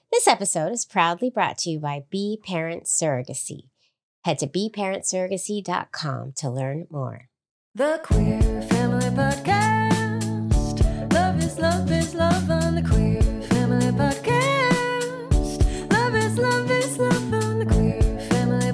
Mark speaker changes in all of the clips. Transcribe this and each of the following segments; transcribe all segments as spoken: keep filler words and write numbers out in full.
Speaker 1: This episode is proudly brought to you by Be Parent Surrogacy. Head to be parent surrogacy dot com to learn more.
Speaker 2: The Queer Family Podcast. Love is love is love on the Queer Family Podcast. Love is love is love on the Queer Family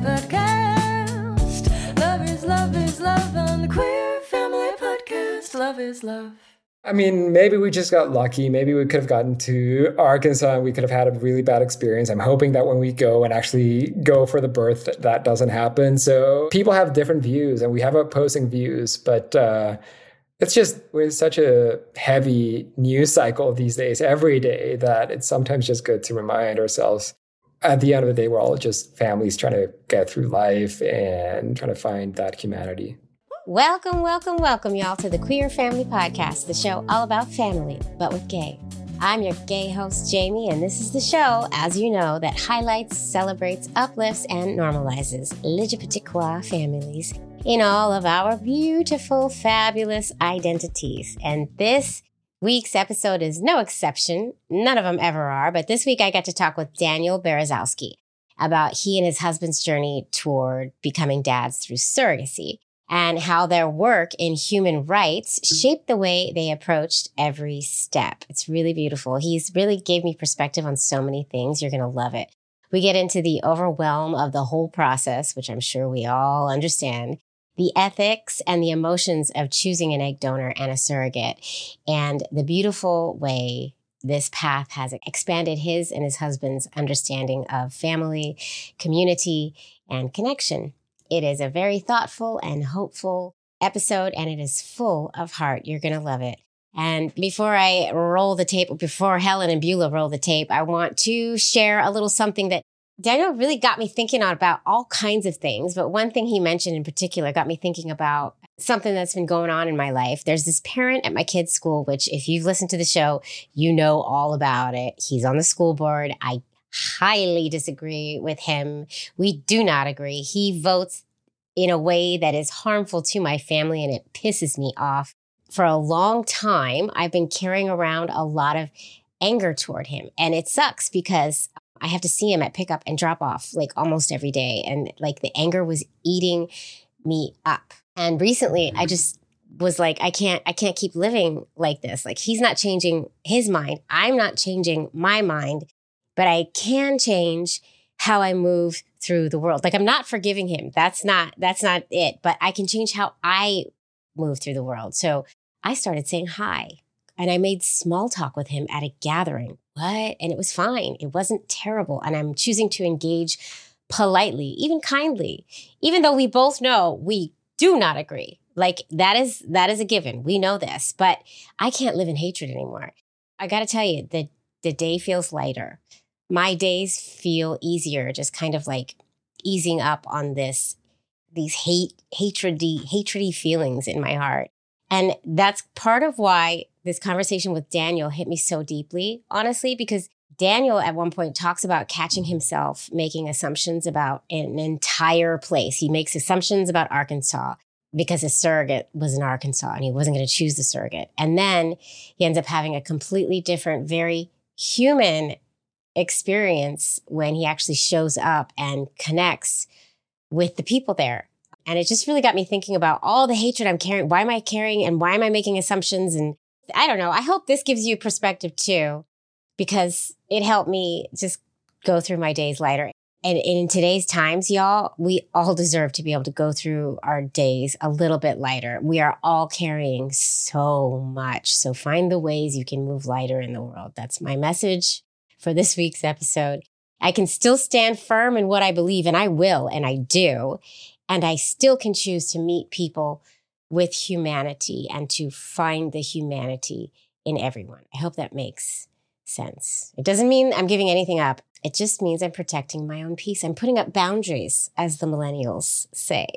Speaker 2: Podcast. Love is love is love on the Queer Family Podcast. Love is love.
Speaker 3: I mean, maybe we just got lucky. Maybe we could have gotten to Arkansas and we could have had a really bad experience. I'm hoping that when we go and actually go for the birth, that, that doesn't happen. So people have different views and we have opposing views, but uh, it's just with such a heavy news cycle these days, every day, that it's sometimes just good to remind ourselves at the end of the day, we're all just families trying to get through life and trying to find that humanity.
Speaker 1: Welcome, welcome, welcome, y'all, to the Queer Family Podcast, the show all about family, but with gay. I'm your gay host, Jamie, and this is the show, as you know, that highlights, celebrates, uplifts, and normalizes L G B T Q families in all of our beautiful, fabulous identities. And this week's episode is no exception. None of them ever are, but this week I got to talk with Daniel Berezowski about he and his husband's journey toward becoming dads through surrogacy, and how their work in human rights shaped the way they approached every step. It's really beautiful. He's really gave me perspective on so many things. You're going to love it. We get into the overwhelm of the whole process, which I'm sure we all understand, the ethics and the emotions of choosing an egg donor and a surrogate, and the beautiful way this path has expanded his and his husband's understanding of family, community, and connection. It is a very thoughtful and hopeful episode, and it is full of heart. You're going to love it. And before I roll the tape, before Helen and Beulah roll the tape, I want to share a little something that Daniel really got me thinking about all kinds of things. But one thing he mentioned in particular got me thinking about something that's been going on in my life. There's this parent at my kid's school, which if you've listened to the show, you know all about it. He's on the school board. I highly disagree with him. We do not agree. He votes in a way that is harmful to my family, and it pisses me off. For a long time, I've been carrying around a lot of anger toward him, and it sucks because I have to see him at pickup and drop off like almost every day, and like the anger was eating me up. And recently, I just was like, I can't, I can't keep living like this. Like, he's not changing his mind. I'm not changing my mind. But I can change how I move through the world. Like, I'm not forgiving him. That's not, that's not it. But I can change how I move through the world. So I started saying hi, and I made small talk with him at a gathering. What? And it was fine. It wasn't terrible. And I'm choosing to engage politely, even kindly, even though we both know we do not agree. Like, that is, that is a given. We know this, but I can't live in hatred anymore. I got to tell you, the, the day feels lighter. My days feel easier, just kind of like easing up on this, these hate, hatredy, hatredy feelings in my heart. And that's part of why this conversation with Daniel hit me so deeply, honestly, because Daniel at one point talks about catching himself making assumptions about an entire place. He makes assumptions about Arkansas because his surrogate was in Arkansas and he wasn't going to choose the surrogate. And then he ends up having a completely different, very human experience when he actually shows up and connects with the people there. And it just really got me thinking about all the hatred I'm carrying. Why am I carrying and why am I making assumptions? And I don't know. I hope this gives you perspective too, because it helped me just go through my days lighter. And in today's times, y'all, we all deserve to be able to go through our days a little bit lighter. We are all carrying so much. So find the ways you can move lighter in the world. That's my message for this week's episode. I can still stand firm in what I believe, and I will, and I do. And I still can choose to meet people with humanity and to find the humanity in everyone. I hope that makes sense. It doesn't mean I'm giving anything up. It just means I'm protecting my own peace. I'm putting up boundaries, as the millennials say.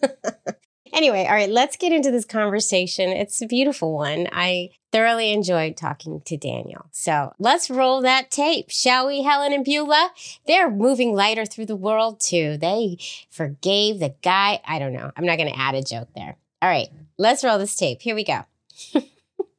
Speaker 1: Anyway, all right, let's get into this conversation. It's a beautiful one. I thoroughly enjoyed talking to Daniel. So let's roll that tape, shall we, Helen and Beulah? They're moving lighter through the world, too. They forgave the guy. I don't know. I'm not going to add a joke there. All right, let's roll this tape. Here we go.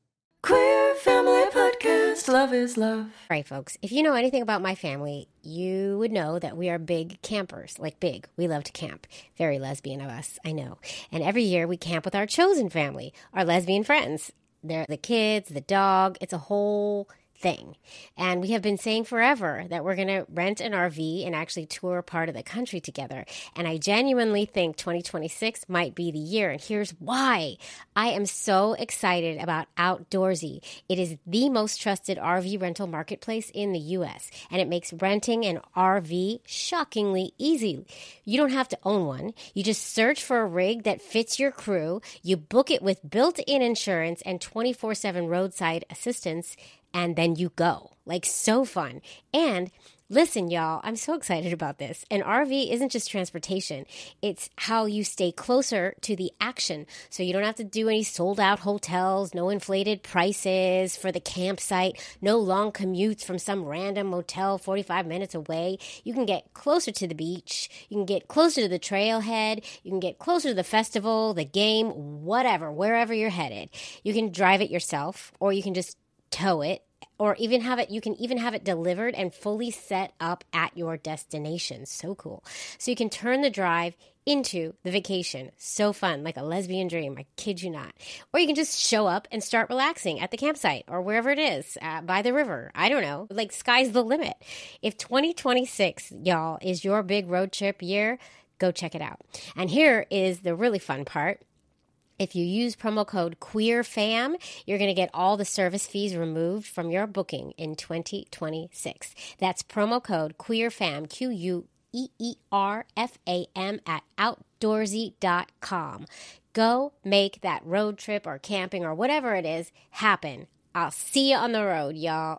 Speaker 2: Queer Family Podcast. Love is love.
Speaker 1: All right, folks, if you know anything about my family, you would know that we are big campers, like big. We love to camp. Very lesbian of us, I know. And every year we camp with our chosen family, our lesbian friends. They're the kids, the dog. It's a whole thing. And we have been saying forever that we're going to rent an R V and actually tour part of the country together. And I genuinely think twenty twenty-six might be the year. And here's why. I am so excited about Outdoorsy. It is the most trusted R V rental marketplace in the U S, and it makes renting an R V shockingly easy. You don't have to own one. You just search for a rig that fits your crew. You book it with built-in insurance and twenty-four seven roadside assistance, and then you go. Like, so fun. And listen, y'all, I'm so excited about this. An R V isn't just transportation. It's how you stay closer to the action. So you don't have to do any sold out hotels, no inflated prices for the campsite, no long commutes from some random motel forty-five minutes away. You can get closer to the beach. You can get closer to the trailhead. You can get closer to the festival, the game, whatever, wherever you're headed. You can drive it yourself, or you can just tow it, or even have it, you can even have it delivered and fully set up at your destination. So cool. So you can turn the drive into the vacation. So fun, like a lesbian dream, I kid you not. Or you can just show up and start relaxing at the campsite or wherever it is, uh, by the river. I don't know, like sky's the limit. If twenty twenty-six, y'all, is your big road trip year, go check it out. And here is the really fun part. If you use promo code QueerFam, you're going to get all the service fees removed from your booking in twenty twenty-six. That's promo code QueerFam, Q U E E R F A M, at outdoorsy dot com. Go make that road trip or camping or whatever it is happen. I'll see you on the road, y'all.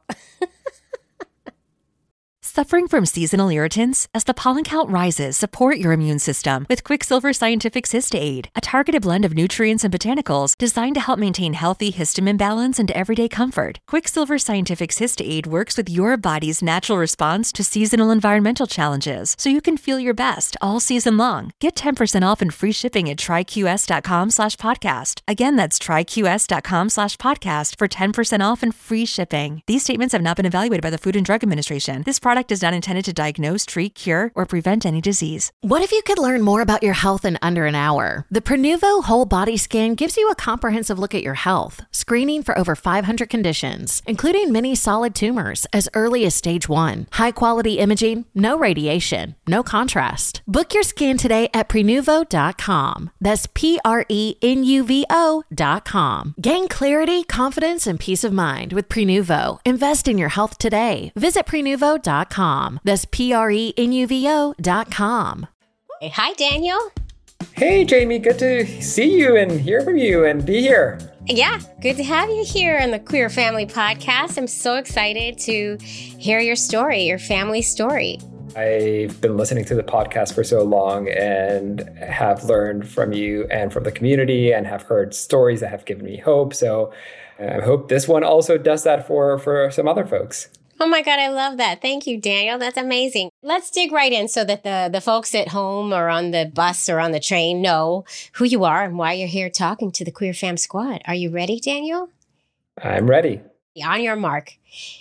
Speaker 4: Suffering from seasonal irritants? As the pollen count rises, support your immune system with Quicksilver Scientific Cyst Aid, a targeted blend of nutrients and botanicals designed to help maintain healthy histamine balance and everyday comfort. Quicksilver Scientific Cyst Aid works with your body's natural response to seasonal environmental challenges, so you can feel your best all season long. Get ten percent off and free shipping at tryqs.com slash podcast. Again, that's tryqs.com slash podcast for ten percent off and free shipping. These statements have not been evaluated by the Food and Drug Administration. This product is not intended to diagnose, treat, cure, or prevent any disease.
Speaker 5: What if you could learn more about your health in under an hour? The Prenuvo Whole Body Scan gives you a comprehensive look at your health, screening for over five hundred conditions, including many solid tumors as early as stage one. High-quality imaging, no radiation, no contrast. Book your scan today at prenuvo dot com. That's P R E N U V O dot com. Gain clarity, confidence, and peace of mind with Prenuvo. Invest in your health today. Visit prenuvo dot com. That's P R E N U V O dot com.
Speaker 1: Hey, hi, Daniel.
Speaker 3: Hey, Jamie, good to see you and hear from you and be here.
Speaker 1: Yeah, good to have you here on the Queer Family Podcast. I'm so excited to hear your story, your family story.
Speaker 3: I've been listening to the podcast for so long and have learned from you and from the community and have heard stories that have given me hope. So I hope this one also does that for, for some other folks.
Speaker 1: Oh my God, I love that. Thank you, Daniel. That's amazing. Let's dig right in so that the, the folks at home or on the bus or on the train know who you are and why you're here talking to the Queer Fam Squad. Are you ready, Daniel?
Speaker 3: I'm ready.
Speaker 1: On your mark,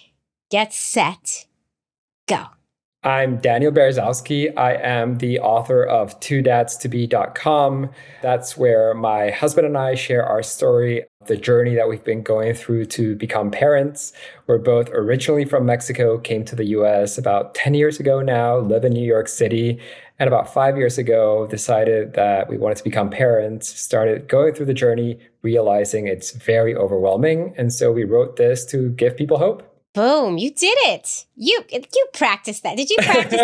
Speaker 1: get set, go.
Speaker 3: I'm Daniel Berezowski. I am the author of two dads to be dot com. That's where my husband and I share our story, the journey that we've been going through to become parents. We're both originally from Mexico, came to the U S about ten years ago now, live in New York City, and about five years ago decided that we wanted to become parents, started going through the journey, realizing it's very overwhelming. And so we wrote this to give people hope.
Speaker 1: Boom, you did it. You you practiced that. Did you practice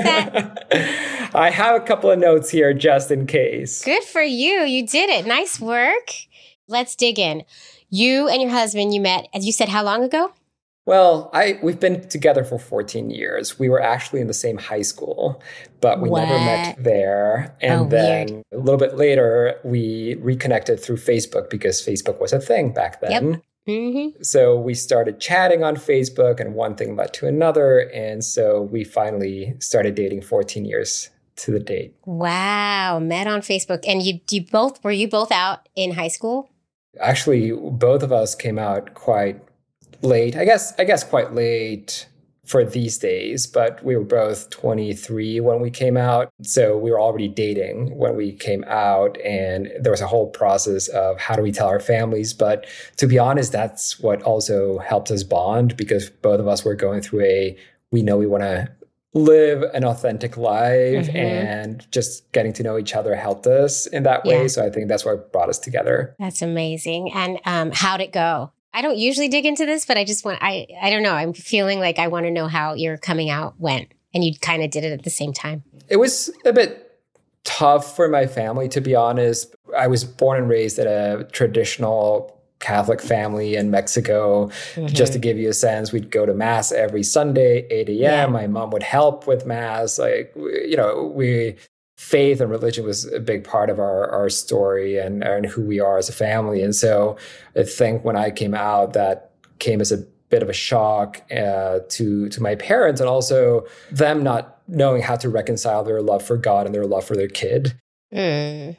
Speaker 1: that?
Speaker 3: I have a couple of notes here just in case.
Speaker 1: Good for you. You did it. Nice work. Let's dig in. You and your husband, you met, as you said, how long ago?
Speaker 3: Well, I we've been together for fourteen years. We were actually in the same high school, but we
Speaker 1: what?
Speaker 3: never met there. And
Speaker 1: oh,
Speaker 3: then
Speaker 1: weird.
Speaker 3: a little bit later, we reconnected through Facebook because Facebook was a thing back then.
Speaker 1: Yep. Mm-hmm.
Speaker 3: So we started chatting on Facebook and one thing led to another. And so we finally started dating fourteen years to the date.
Speaker 1: Wow. Met on Facebook. And you, you both, were you both out in high school?
Speaker 3: Actually, both of us came out quite late. I guess, I guess quite late for these days, but we were both twenty-three when we came out. So we were already dating when we came out, and there was a whole process of how do we tell our families. But to be honest, that's what also helped us bond, because both of us were going through a, we know we want to live an authentic life, mm-hmm. and just getting to know each other helped us in that way.
Speaker 1: Yeah.
Speaker 3: So I think that's what brought us together.
Speaker 1: That's amazing. And um, how'd it go? I don't usually dig into this, but I just want, I, I don't know. I'm feeling like I want to know how your coming out went, and you kind of did it at the same time.
Speaker 3: It was a bit tough for my family, to be honest. I was born and raised in a traditional Catholic family in Mexico. Mm-hmm. Just to give you a sense, we'd go to mass every Sunday, eight a.m. Yeah. My mom would help with mass. Like, you know, we... faith and religion was a big part of our, our story and, and who we are as a family. And so I think when I came out, that came as a bit of a shock uh, to, to my parents, and also them not knowing how to reconcile their love for God and their love for their kid. Mm.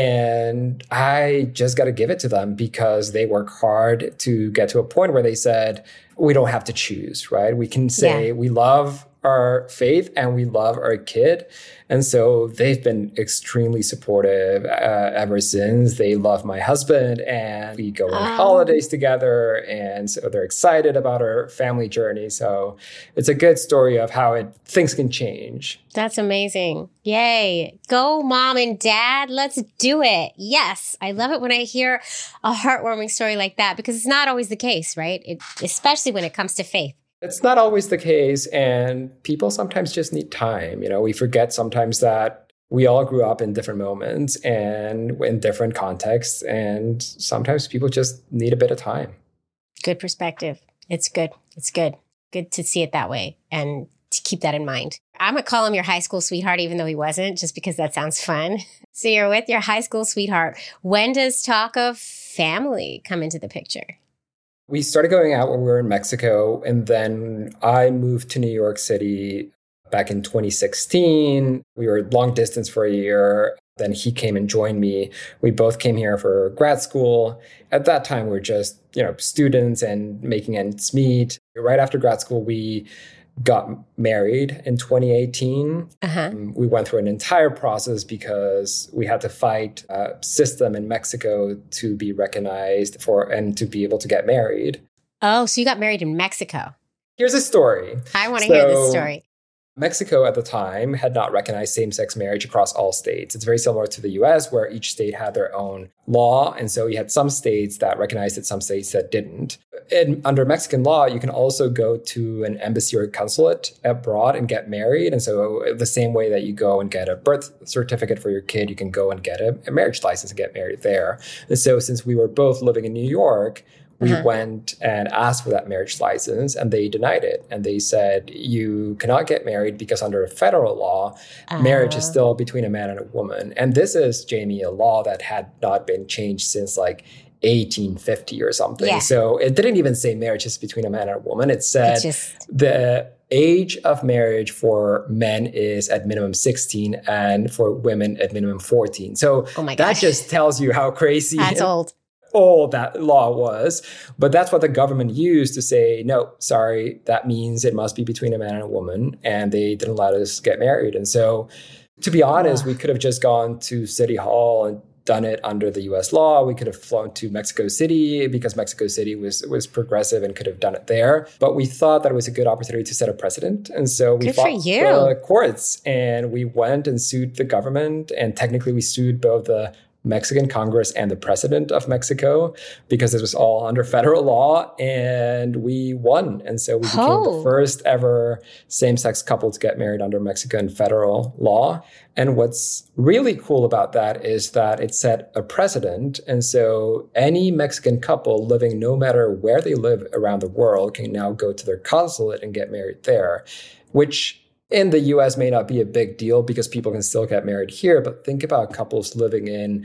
Speaker 3: And I just got to give it to them, because they work hard to get to a point where they said, we don't have to choose, right? We can say yeah. we love our faith and we love our kid. And so they've been extremely supportive uh, ever since. They love my husband, and we go on um. holidays together. And so they're excited about our family journey. So it's a good story of how it things can change.
Speaker 1: That's amazing. Yay. Go, mom and dad. Let's do it. Yes. I love it when I hear a heartwarming story like that, because it's not always the case, right? It, especially when it comes to faith.
Speaker 3: It's not always the case, and people sometimes just need time. You know, we forget sometimes that we all grew up in different moments and in different contexts, and sometimes people just need a bit of time.
Speaker 1: Good perspective. It's good. It's good. Good to see it that way and to keep that in mind. I'm going to call him your high school sweetheart, even though he wasn't, just because that sounds fun. So you're with your high school sweetheart. When does talk of family come into the picture?
Speaker 3: We started going out when we were in Mexico, and then I moved to New York City back in twenty sixteen. We were long distance for a year. Then he came and joined me. We both came here for grad school. At that time, we were just, you know, students and making ends meet. Right after grad school, we got married in twenty eighteen. Uh-huh. Um, we went through an entire process because we had to fight a system in Mexico to be recognized for and to be able to get married.
Speaker 1: Oh, so you got married in Mexico.
Speaker 3: Here's a story.
Speaker 1: I want to
Speaker 3: so,
Speaker 1: hear this story.
Speaker 3: Mexico at the time had not recognized same-sex marriage across all states. It's very similar to the U S, where each state had their own law. And so you had some states that recognized it, some states that didn't. And under Mexican law, you can also go to an embassy or a consulate abroad and get married. And so the same way that you go and get a birth certificate for your kid, you can go and get a, a marriage license and get married there. And so since we were both living in New York, we uh-huh. went and asked for that marriage license, and they denied it. And they said, you cannot get married because under federal law, uh-huh. marriage is still between a man and a woman. And this is, Jamie, a law that had not been changed since like eighteen fifty or something. Yeah. So it didn't even say marriage is between a man and a woman. It said just... the age of marriage for men is at minimum sixteen and for women at minimum fourteen. So
Speaker 1: oh my
Speaker 3: that just tells you how crazy
Speaker 1: that's old.
Speaker 3: old that law was. But that's what the government used to say, no, sorry, that means it must be between a man and a woman. And they didn't let us get married. And so to be honest, yeah. we could have just gone to City Hall and done it under the U S law. We could have flown to Mexico City because Mexico City was was progressive and could have done it there. But we thought that it was a good opportunity to set a precedent. And so we
Speaker 1: good
Speaker 3: fought the courts, and we went and sued the government. And technically we sued both the Mexican Congress and the president of Mexico because this was all under federal law, and we won. And so we became oh. the first ever same-sex couple to get married under Mexican federal law. And what's really cool about that is that it set a precedent. And so any Mexican couple living no matter where they live around the world can now go to their consulate and get married there, which in the U S may not be a big deal because people can still get married here. But think about couples living in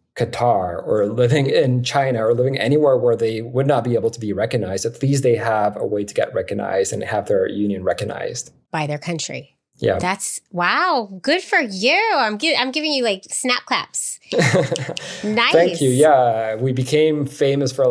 Speaker 3: Qatar or living in China or living anywhere where they would not be able to be recognized. At least they have a way to get recognized and have their union recognized
Speaker 1: by their country.
Speaker 3: Yeah.
Speaker 1: That's, wow, good for you. I'm, gi- I'm giving you like snap claps. Nice.
Speaker 3: Thank you. Yeah. We became famous for like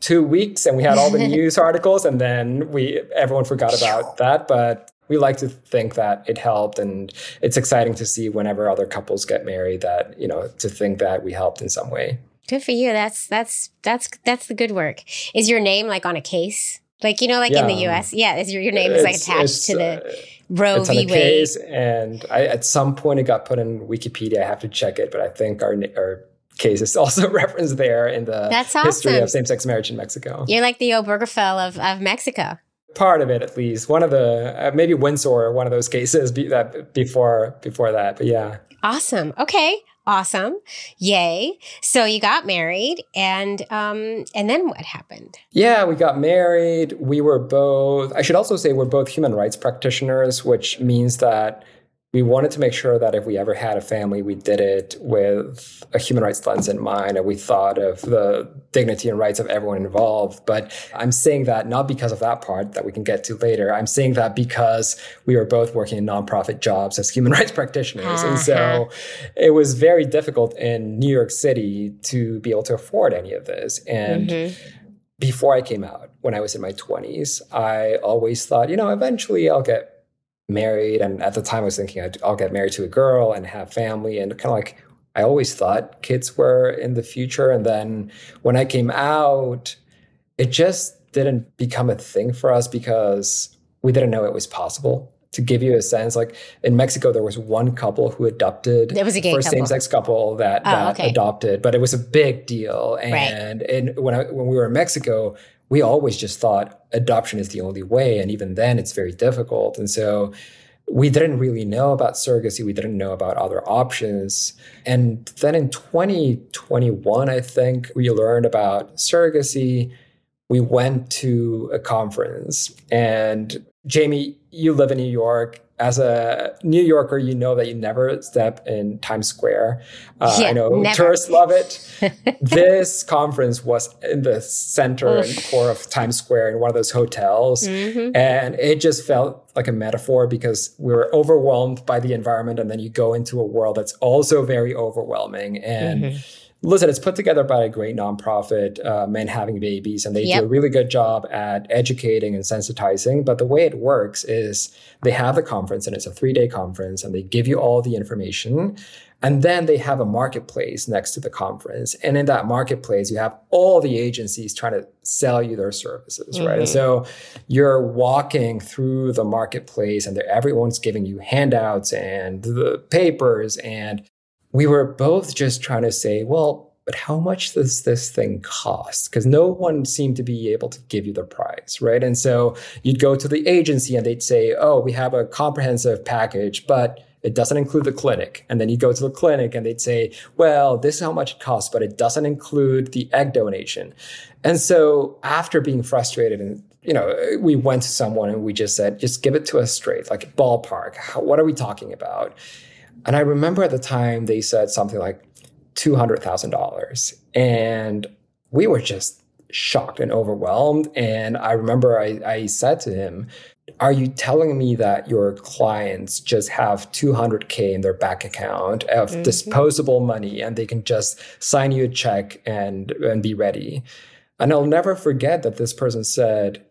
Speaker 3: two weeks and we had all the news articles, and then we everyone forgot about that. But we like to think that it helped, and it's exciting to see whenever other couples get married that, you know, to think that we helped in some way.
Speaker 1: Good for you. That's that's that's that's the good work. Is your name like on a case? Like, you know, like
Speaker 3: Yeah.
Speaker 1: in the U S? Yeah, is your, your name is like
Speaker 3: It's-
Speaker 1: attached
Speaker 3: it's,
Speaker 1: to the
Speaker 3: uh,
Speaker 1: Roe
Speaker 3: It's on
Speaker 1: v.
Speaker 3: a
Speaker 1: Wade.
Speaker 3: case, and I, at some point it got put in Wikipedia. I have to check it, but I think our our case is also referenced there in the
Speaker 1: That's
Speaker 3: history
Speaker 1: awesome.
Speaker 3: of same-sex marriage in Mexico.
Speaker 1: You're like the Obergefell of, of Mexico.
Speaker 3: Part of it, at least. One of the uh, maybe Windsor, one of those cases be, that before before that. But yeah.
Speaker 1: Awesome. Okay. Awesome. Yay. So you got married, and um and then what happened?
Speaker 3: Yeah, we got married. We were both, I should also say we're both human rights practitioners, which means that we wanted to make sure that if we ever had a family, we did it with a human rights lens in mind, and we thought of the dignity and rights of everyone involved. But I'm saying that not because of that part that we can get to later. I'm saying that because we were both working in nonprofit jobs as human rights practitioners.
Speaker 1: Uh-huh.
Speaker 3: And so it was very difficult in New York City to be able to afford any of this. And
Speaker 1: Mhm.
Speaker 3: before I came out, when I was in my twenties, I always thought, you know, eventually I'll get married. And at the time I was thinking I'd, I'll get married to a girl and have family. And kind of like, I always thought kids were in the future. And then when I came out, it just didn't become a thing for us because we didn't know it was possible. To give you a sense, like in Mexico, there was one couple who adopted.
Speaker 1: There was a gay
Speaker 3: first
Speaker 1: couple.
Speaker 3: same-sex couple that,
Speaker 1: Oh,
Speaker 3: that
Speaker 1: okay.
Speaker 3: adopted, but it was a big deal. And, and when I, when we were in Mexico, we always just thought adoption is the only way. And even then it's very difficult. And so we didn't really know about surrogacy. We didn't know about other options. And then in twenty twenty-one, I think we learned about surrogacy. We went to a conference, and Jamie, you live in New York. As a New Yorker, you know that you never step in Times Square. Uh,
Speaker 1: Yeah,
Speaker 3: I know
Speaker 1: never.
Speaker 3: tourists love it. This conference was in the center and core of Times Square in one of those hotels.
Speaker 1: Mhm.
Speaker 3: And it just felt like a metaphor because we were overwhelmed by the environment. And then you go into a world that's also very overwhelming. And
Speaker 1: Mhm.
Speaker 3: listen, it's put together by a great nonprofit, uh, Men Having Babies, and they
Speaker 1: Yep.
Speaker 3: do a really good job at educating and sensitizing. But the way it works is they have the conference, and it's a three-day conference, and they give you all the information. And then they have a marketplace next to the conference. And in that marketplace, you have all the agencies trying to sell you their services, right? And so you're walking through the marketplace, and they're- everyone's giving you handouts and the papers, and we were both just trying to say, well, but how much does this thing cost? Because no one seemed to be able to give you the price, right? And so you'd go to the agency and they'd say, oh, we have a comprehensive package, but it doesn't include the clinic. And then you go to the clinic and they'd say, well, this is how much it costs, but it doesn't include the egg donation. And so after being frustrated, and you know, we went to someone and we just said, just give it to us straight, like ballpark. How, what are we talking about? And I remember at the time they said something like two hundred thousand dollars. And we were just shocked and overwhelmed. And I remember I, I said to him, are you telling me that your clients just have two hundred K in their bank account of
Speaker 1: Mm-hmm.
Speaker 3: disposable money and they can just sign you a check and, and be ready? And I'll never forget that this person said,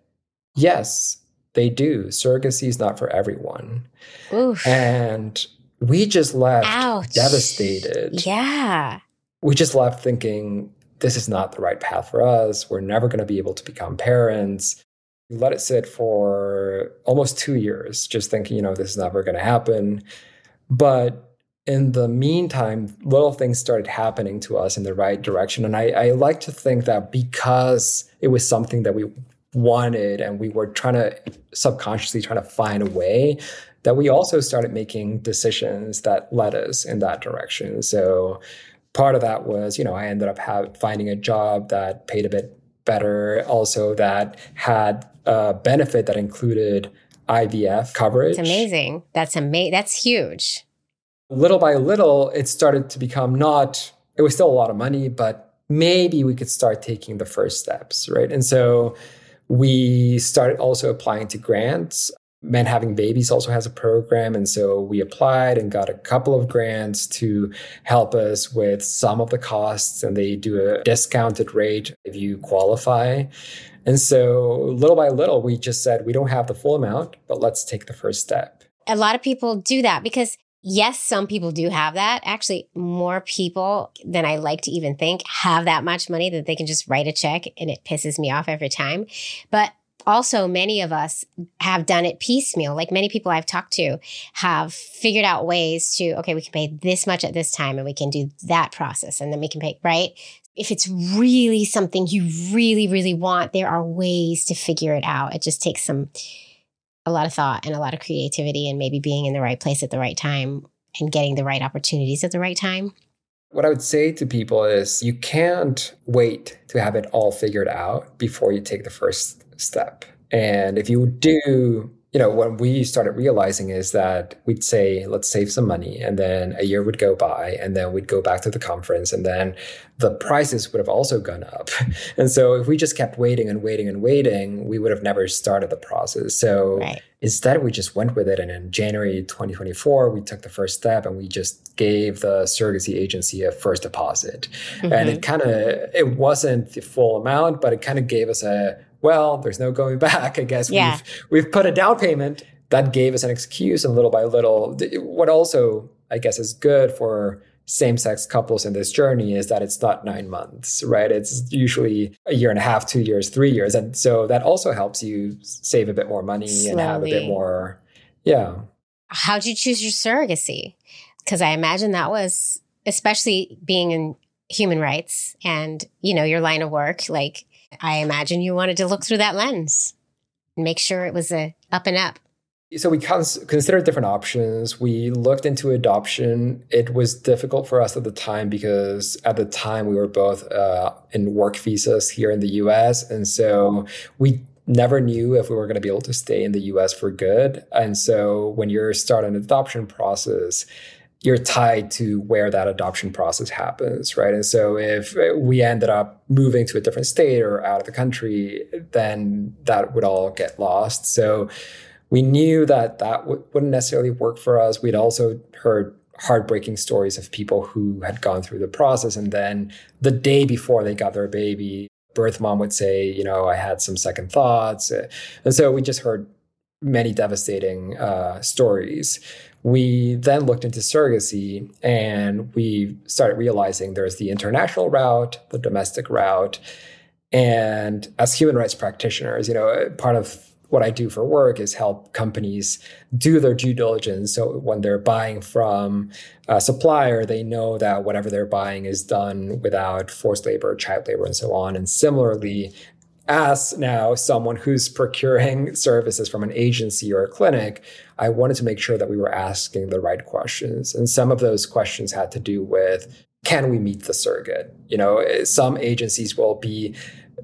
Speaker 3: yes, they do. Surrogacy is not for everyone.
Speaker 1: Oof.
Speaker 3: And we just left
Speaker 1: Ouch.
Speaker 3: devastated.
Speaker 1: Yeah.
Speaker 3: We just left thinking, this is not the right path for us. We're never going to be able to become parents. We let it sit for almost two years, just thinking, you know, this is never going to happen. But in the meantime, little things started happening to us in the right direction. And I, I like to think that because it was something that we wanted and we were trying to subconsciously trying to find a way, that we also started making decisions that led us in that direction. So part of that was, you know, I ended up have, finding a job that paid a bit better, also that had a benefit that included I V F coverage.
Speaker 1: It's amazing. That's amazing. That's huge.
Speaker 3: Little by little, it started to become not, it was still a lot of money, but maybe we could start taking the first steps, right? And so we started also applying to grants. Men Having Babies also has a program. And so we applied and got a couple of grants to help us with some of the costs. And they do a discounted rate if you qualify. And so little by little, we just said, we don't have the full amount, but let's take the first step.
Speaker 1: A lot of people do that because, yes, some people do have that. Actually, more people than I like to even think have that much money that they can just write a check, and it pisses me off every time. But also, many of us have done it piecemeal. Like many people I've talked to have figured out ways to, okay, we can pay this much at this time and we can do that process and then we can pay, right? If it's really something you really, really want, there are ways to figure it out. It just takes some, a lot of thought and a lot of creativity and maybe being in the right place at the right time and getting the right opportunities at the right time.
Speaker 3: What I would say to people is you can't wait to have it all figured out before you take the first step. And if you do, you know, what we started realizing is that we'd say, let's save some money. And then a year would go by and then we'd go back to the conference and then the prices would have also gone up. And so if we just kept waiting and waiting and waiting, we would have never started the process. So right. Instead, we just went with it. And in January twenty twenty-four, we took the first step and we just gave the surrogacy agency a first deposit. Mm-hmm. And it kind of, it wasn't the full amount, but it kind of gave us a, well, there's no going back. I guess yeah. we've we've put a down payment that gave us an excuse, and little by little, what also I guess is good for same-sex couples in this journey is that it's not nine months, right? It's usually a year and a half, two years, three years, and so that also helps you save a bit more money Slowly. And have a bit more, yeah.
Speaker 1: How'd you choose your surrogacy? Because I imagine that was, especially being in human rights and you know your line of work, like. I imagine you wanted to look through that lens and make sure it was a up and up.
Speaker 3: So we cons- considered different options. We looked into adoption. It was difficult for us at the time because at the time we were both uh, in work visas here in the U S. And so we never knew if we were going to be able to stay in the U S for good. And so when you're starting an adoption process, you're tied to where that adoption process happens, right? And so if we ended up moving to a different state or out of the country, then that would all get lost. So we knew that that w- wouldn't necessarily work for us. We'd also heard heartbreaking stories of people who had gone through the process. And then the day before they got their baby, birth mom would say, you know, I had some second thoughts. And so we just heard many devastating uh, stories. We then looked into surrogacy and we started realizing there's the international route, the domestic route. And as human rights practitioners, you know, part of what I do for work is help companies do their due diligence. So when they're buying from a supplier, they know that whatever they're buying is done without forced labor, child labor, and so on. And similarly, as now someone who's procuring services from an agency or a clinic, I wanted to make sure that we were asking the right questions. And some of those questions had to do with, can we meet the surrogate? You know, some agencies will be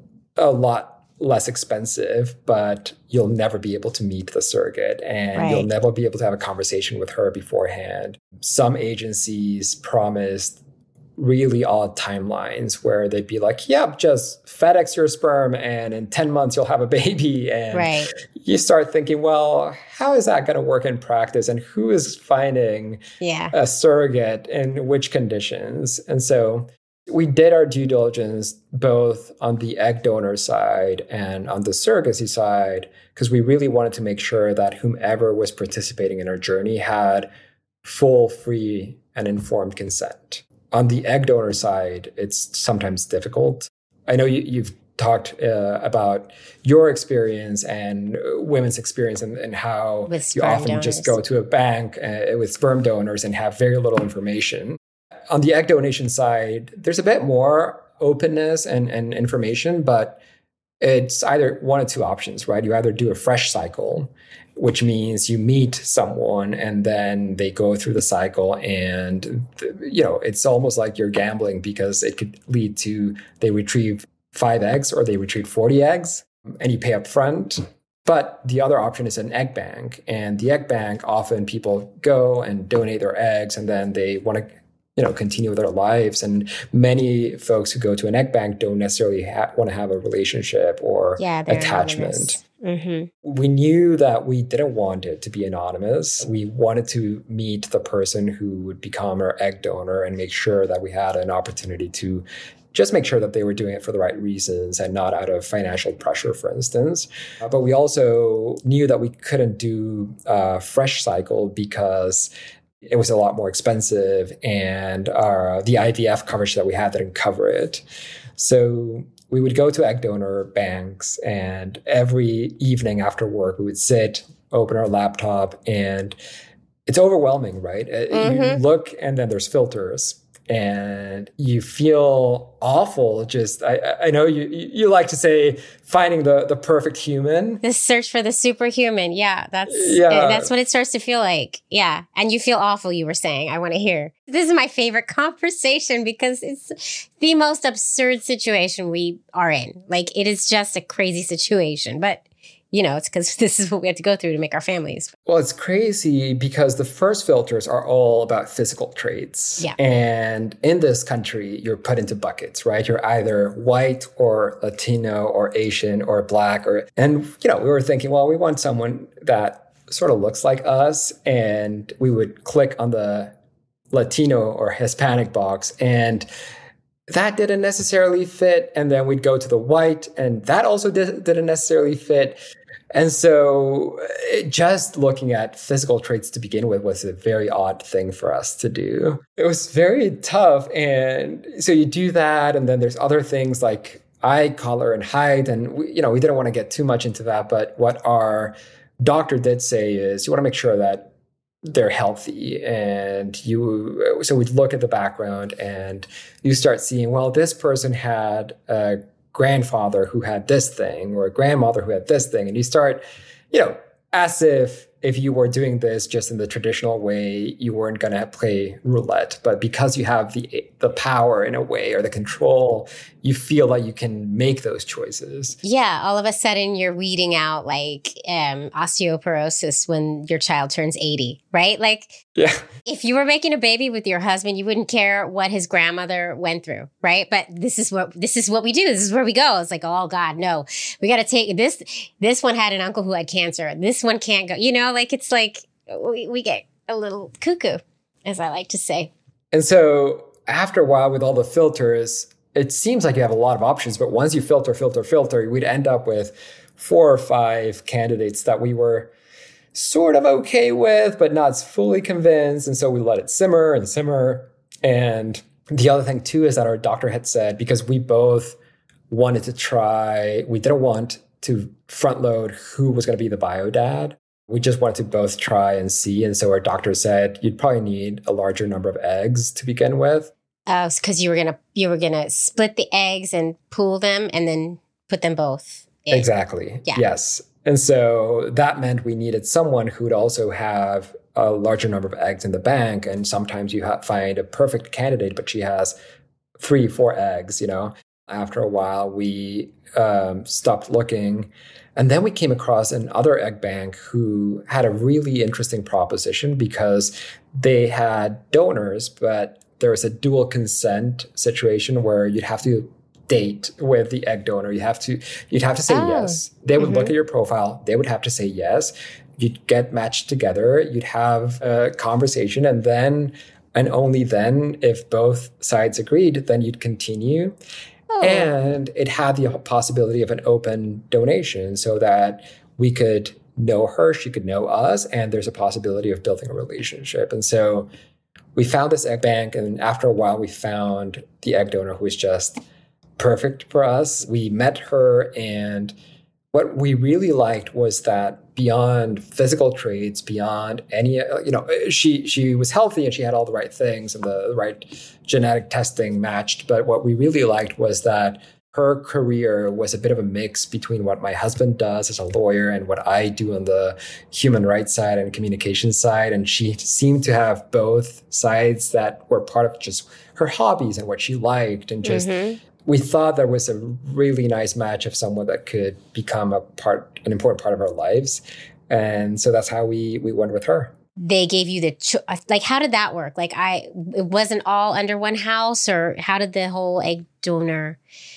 Speaker 3: a lot less expensive, but you'll never be able to meet the surrogate and right. you'll never be able to have a conversation with her beforehand. Some agencies promised really odd timelines where they'd be like, yep, just FedEx your sperm and in ten months you'll have a baby. And right. you start thinking, well, how is that going to work in practice? And who is finding yeah. a surrogate in which conditions? And so we did our due diligence both on the egg donor side and on the surrogacy side, because we really wanted to make sure that whomever was participating in our journey had full, free, and informed consent. On the egg donor side, it's sometimes difficult. I know you, you've talked uh, about your experience and women's experience and, and how you often donors. just go to a bank uh, with sperm donors and have very little information. On the egg donation side, there's a bit more openness and, and information, but it's either one of two options, right? You either do a fresh cycle, which means you meet someone and then they go through the cycle and, you know, it's almost like you're gambling because it could lead to they retrieve five eggs or they retrieve forty eggs and you pay up front. But the other option is an egg bank. And the egg bank, often people go and donate their eggs and then they want to, you know, continue their lives. And many folks who go to an egg bank don't necessarily ha- want to have a relationship or yeah, attachment.
Speaker 1: Mm-hmm.
Speaker 3: We knew that we didn't want it to be anonymous. We wanted to meet the person who would become our egg donor and make sure that we had an opportunity to just make sure that they were doing it for the right reasons and not out of financial pressure, for instance. Uh, but we also knew that we couldn't do a fresh cycle because it was a lot more expensive and our, the I V F coverage that we had didn't cover it. So we would go to egg donor banks, and every evening after work, we would sit, open our laptop, and it's overwhelming, right? Mm-hmm. You look, and then there's filters. And you feel awful. Just, I, I know you you like to say finding the, the perfect human.
Speaker 1: The search for the superhuman. Yeah, that's yeah. that's what it starts to feel like. Yeah. And you feel awful, you were saying. I want to hear. This is my favorite conversation because it's the most absurd situation we are in. Like, it is just a crazy situation. But you know, it's because this is what we have to go through to make our families.
Speaker 3: Well, it's crazy because the first filters are all about physical traits.
Speaker 1: Yeah.
Speaker 3: And in this country, you're put into buckets, right? You're either white or Latino or Asian or Black. or And, you know, we were thinking, well, we want someone that sort of looks like us. And we would click on the Latino or Hispanic box, and that didn't necessarily fit. And then we'd go to the white, and that also did, didn't necessarily fit. And so just looking at physical traits to begin with was a very odd thing for us to do. It was very tough. And so you do that, and then there's other things like eye color and height. And, we, you know, we didn't want to get too much into that. But what our doctor did say is you want to make sure that they're healthy. And you, so we'd look at the background, and you start seeing, well, this person had a grandfather who had this thing, or a grandmother who had this thing. And you start, you know, as if if you were doing this just in the traditional way, you weren't going to play roulette. But because you have the the power in a way, or the control, you feel like you can make those choices.
Speaker 1: Yeah. All of a sudden you're weeding out like um, osteoporosis when your child turns eighty, right? Like,
Speaker 3: yeah.
Speaker 1: If you were making a baby with your husband, you wouldn't care what his grandmother went through, right? But this is what this is what we do. This is where we go. It's like, oh God, no, we got to take this. This one had an uncle who had cancer. This one can't go. You know, like it's like we, we get a little cuckoo, as I like to say.
Speaker 3: And so after a while, with all the filters, it seems like you have a lot of options. But once you filter, filter, filter, we'd end up with four or five candidates that we were sort of okay with, but not fully convinced. And so we let it simmer and simmer. And the other thing too is that our doctor had said, because we both wanted to try, we didn't want to front load who was going to be the bio dad. We just wanted to both try and see. And so our doctor said, you'd probably need a larger number of eggs to begin with.
Speaker 1: Oh, because you were gonna you were gonna split the eggs and pool them and then put them both in.
Speaker 3: Exactly.
Speaker 1: Yeah.
Speaker 3: Yes. And so that meant we needed someone who would also have a larger number of eggs in the bank. And sometimes you ha- find a perfect candidate, but she has three, four eggs, you know. After a while, we um, stopped looking. And then we came across another egg bank who had a really interesting proposition because they had donors, but there was a dual consent situation where you'd have to date with the egg donor. You have to, you'd have to say
Speaker 1: oh.
Speaker 3: yes. They would
Speaker 1: mm-hmm.
Speaker 3: look at your profile. They would have to say yes. You'd get matched together. You'd have a conversation. And then, and only then, if both sides agreed, then you'd continue. Oh. And it had the possibility of an open donation so that we could know her, she could know us, and there's a possibility of building a relationship. And so we found this egg bank, and after a while, we found the egg donor who was just perfect for us. We met her, and what we really liked was that beyond physical traits, beyond any, you know, she she was healthy and she had all the right things and the, the right genetic testing matched. But what we really liked was that her career was a bit of a mix between what my husband does as a lawyer and what I do on the human rights side and communication side. And she seemed to have both sides that were part of just her hobbies and what she liked. And just, mm-hmm. we thought there was a really nice match of someone that could become a part, an important part of our lives. And so that's how we, we went with her.
Speaker 1: They gave you the, cho- like, how did that work? Like, I, it wasn't all under one house, or how did the whole egg donor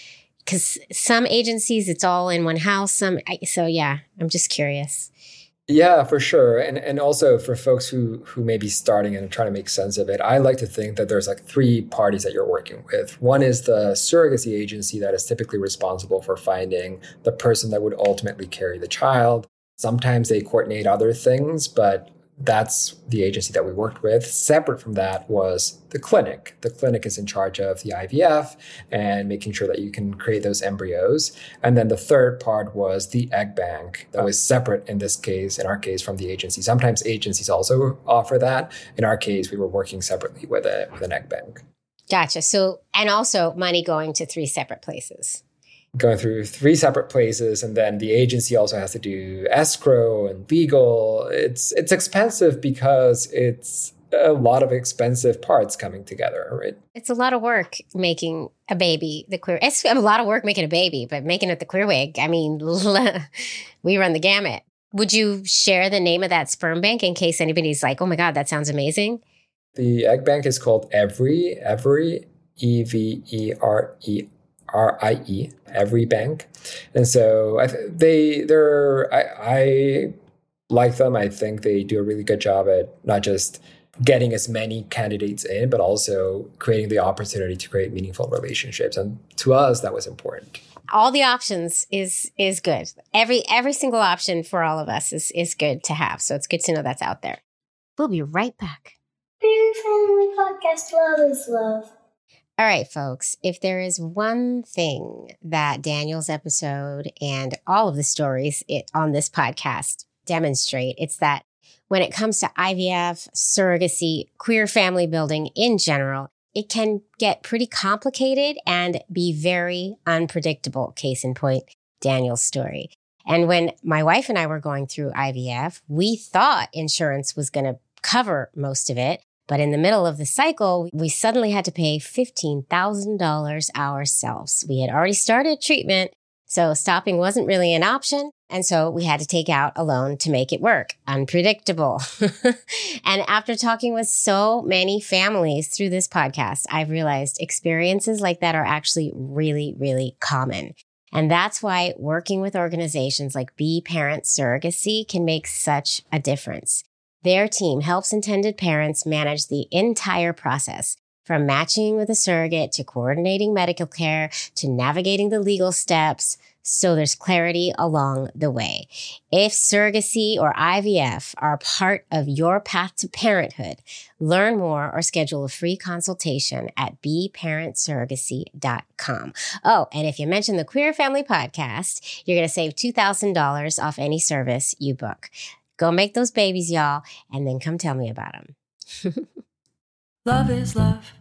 Speaker 1: Because some agencies, it's all in one house. Some, I, so yeah, I'm just curious.
Speaker 3: Yeah, for sure. And and also for folks who who may be starting and trying to make sense of it, I like to think that there's like three parties that you're working with. One is the surrogacy agency that is typically responsible for finding the person that would ultimately carry the child. Sometimes they coordinate other things, but that's the agency that we worked with. Separate from that was the clinic. The clinic is in charge of the I V F and making sure that you can create those embryos. And then the third part was the egg bank that was separate in this case, in our case, from the agency. Sometimes agencies also offer that. In our case, we were working separately with, a, with an egg bank.
Speaker 1: Gotcha. So, and also money going to three separate places.
Speaker 3: Going through three separate places, and then the agency also has to do escrow and legal. It's it's expensive because it's a lot of expensive parts coming together, right?
Speaker 1: It's a lot of work making a baby the queer. It's a lot of work making a baby, but making it the queer wig, I mean, we run the gamut. Would you share the name of that sperm bank in case anybody's like, oh my God, that sounds amazing?
Speaker 3: The egg bank is called Every, Every, E V E R E R I E, Every Bank. And so I th- they, they're, I, I like them. I think they do a really good job at not just getting as many candidates in, but also creating the opportunity to create meaningful relationships. And to us, that was important.
Speaker 1: All the options is is good. Every every single option for all of us is is good to have. So it's good to know that's out there. We'll be right back.
Speaker 2: Queer Family Podcast, love is love.
Speaker 1: All right, folks, if there is one thing that Daniel's episode and all of the stories it, on this podcast demonstrate, it's that when it comes to I V F, surrogacy, queer family building in general, it can get pretty complicated and be very unpredictable. Case in point, Daniel's story. And when my wife and I were going through I V F, we thought insurance was going to cover most of it. But in the middle of the cycle, we suddenly had to pay fifteen thousand dollars ourselves. We had already started treatment, so stopping wasn't really an option. And so we had to take out a loan to make it work. Unpredictable. And after talking with so many families through this podcast, I've realized experiences like that are actually really, really common. And that's why working with organizations like Be Parent Surrogacy can make such a difference. Their team helps intended parents manage the entire process, from matching with a surrogate to coordinating medical care to navigating the legal steps, so there's clarity along the way. If surrogacy or I V F are part of your path to parenthood, learn more or schedule a free consultation at be parent surrogacy dot com. Oh, and if you mention the Queer Family Podcast, you're going to save two thousand dollars off any service you book. Go make those babies, y'all, and then come tell me about them.
Speaker 2: Love is love.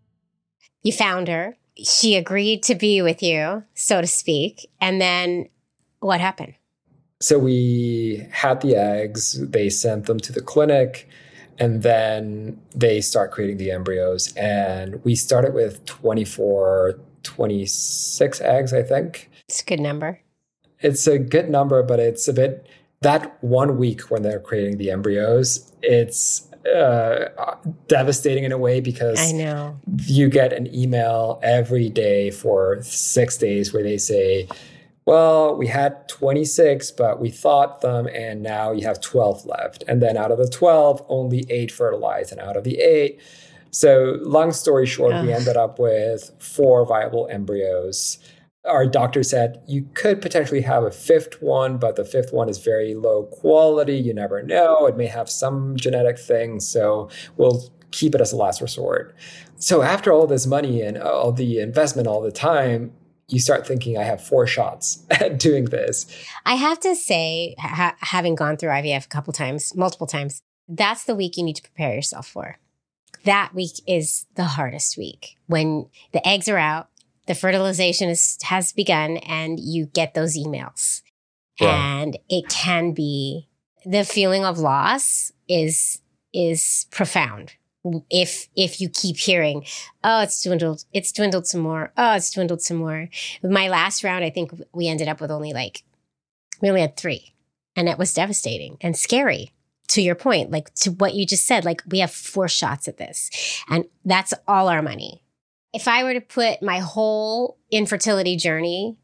Speaker 1: You found her. She agreed to be with you, so to speak. And then what happened?
Speaker 3: So we had the eggs, they sent them to the clinic, and then they start creating the embryos. And we started with twenty-four, twenty-six eggs, I think.
Speaker 1: It's a good number.
Speaker 3: It's a good number, but it's a bit... That one week when they're creating the embryos, it's uh, devastating in a way because
Speaker 1: I know
Speaker 3: you get an email every day for six days where they say, well, we had twenty-six, but we thought them, and now you have twelve left. And then out of the twelve, only eight fertilized. And out of the eight, so long story short, Ugh. we ended up with four viable embryos. Our doctor said you could potentially have a fifth one, but the fifth one is very low quality. You never know. It may have some genetic thing. So we'll keep it as a last resort. So after all this money and all the investment, all the time, you start thinking, I have four shots at doing this.
Speaker 1: I have to say, ha- having gone through I V F a couple times, multiple times, that's the week you need to prepare yourself for. That week is the hardest week when the eggs are out. The fertilization is, has begun and you get those emails. Yeah. And it can be, the feeling of loss is, is profound. If, if you keep hearing, oh, it's dwindled, it's dwindled some more. Oh, it's dwindled some more. With my last round, I think we ended up with only like, we only had three. And it was devastating and scary. To your point, like to what you just said, like we have four shots at this and that's all our money. if I were to put my whole infertility journey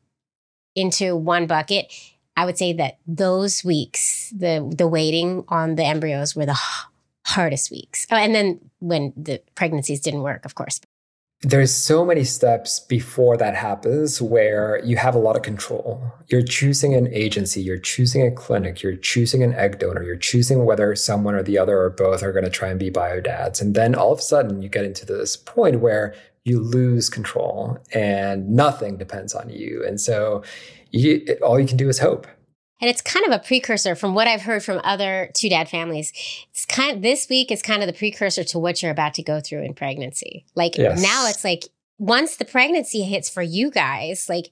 Speaker 1: into one bucket, I would say that those weeks, the the waiting on the embryos were the h- hardest weeks. Oh, and then when the pregnancies didn't work, of course.
Speaker 3: There's so many steps before that happens where you have a lot of control. You're choosing an agency, you're choosing a clinic, you're choosing an egg donor, you're choosing whether someone or the other or both are going to try and be biodads. And then all of a sudden you get into this point where you lose control and nothing depends on you. And so you, all you can do is hope.
Speaker 1: And it's kind of a precursor from what I've heard from other two dad families. It's kind of, this week is kind of the precursor to what you're about to go through in pregnancy. Like
Speaker 3: yes.
Speaker 1: Now it's like once the pregnancy hits for you guys, like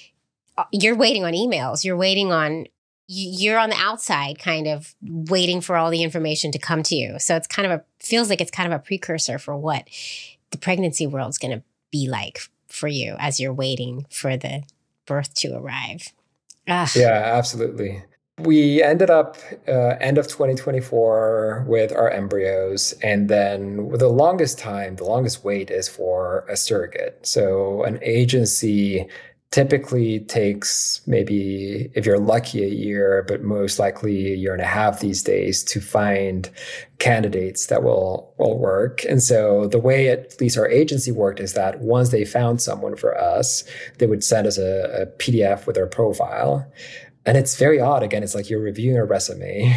Speaker 1: you're waiting on emails, you're waiting on, you're on the outside kind of waiting for all the information to come to you. So it's kind of a, feels like it's kind of a precursor for what the pregnancy world's going to be like for you as you're waiting for the birth to arrive. Ugh.
Speaker 3: Yeah, absolutely. We ended up uh, end of twenty twenty-four with our embryos. And then the longest time, the longest wait is for a surrogate. So an agency typically takes maybe, if you're lucky, a year, but most likely a year and a half these days to find candidates that will, will work. And so the way at least our agency worked is that once they found someone for us, they would send us a, a P D F with their profile. And it's very odd. Again, it's like you're reviewing a resume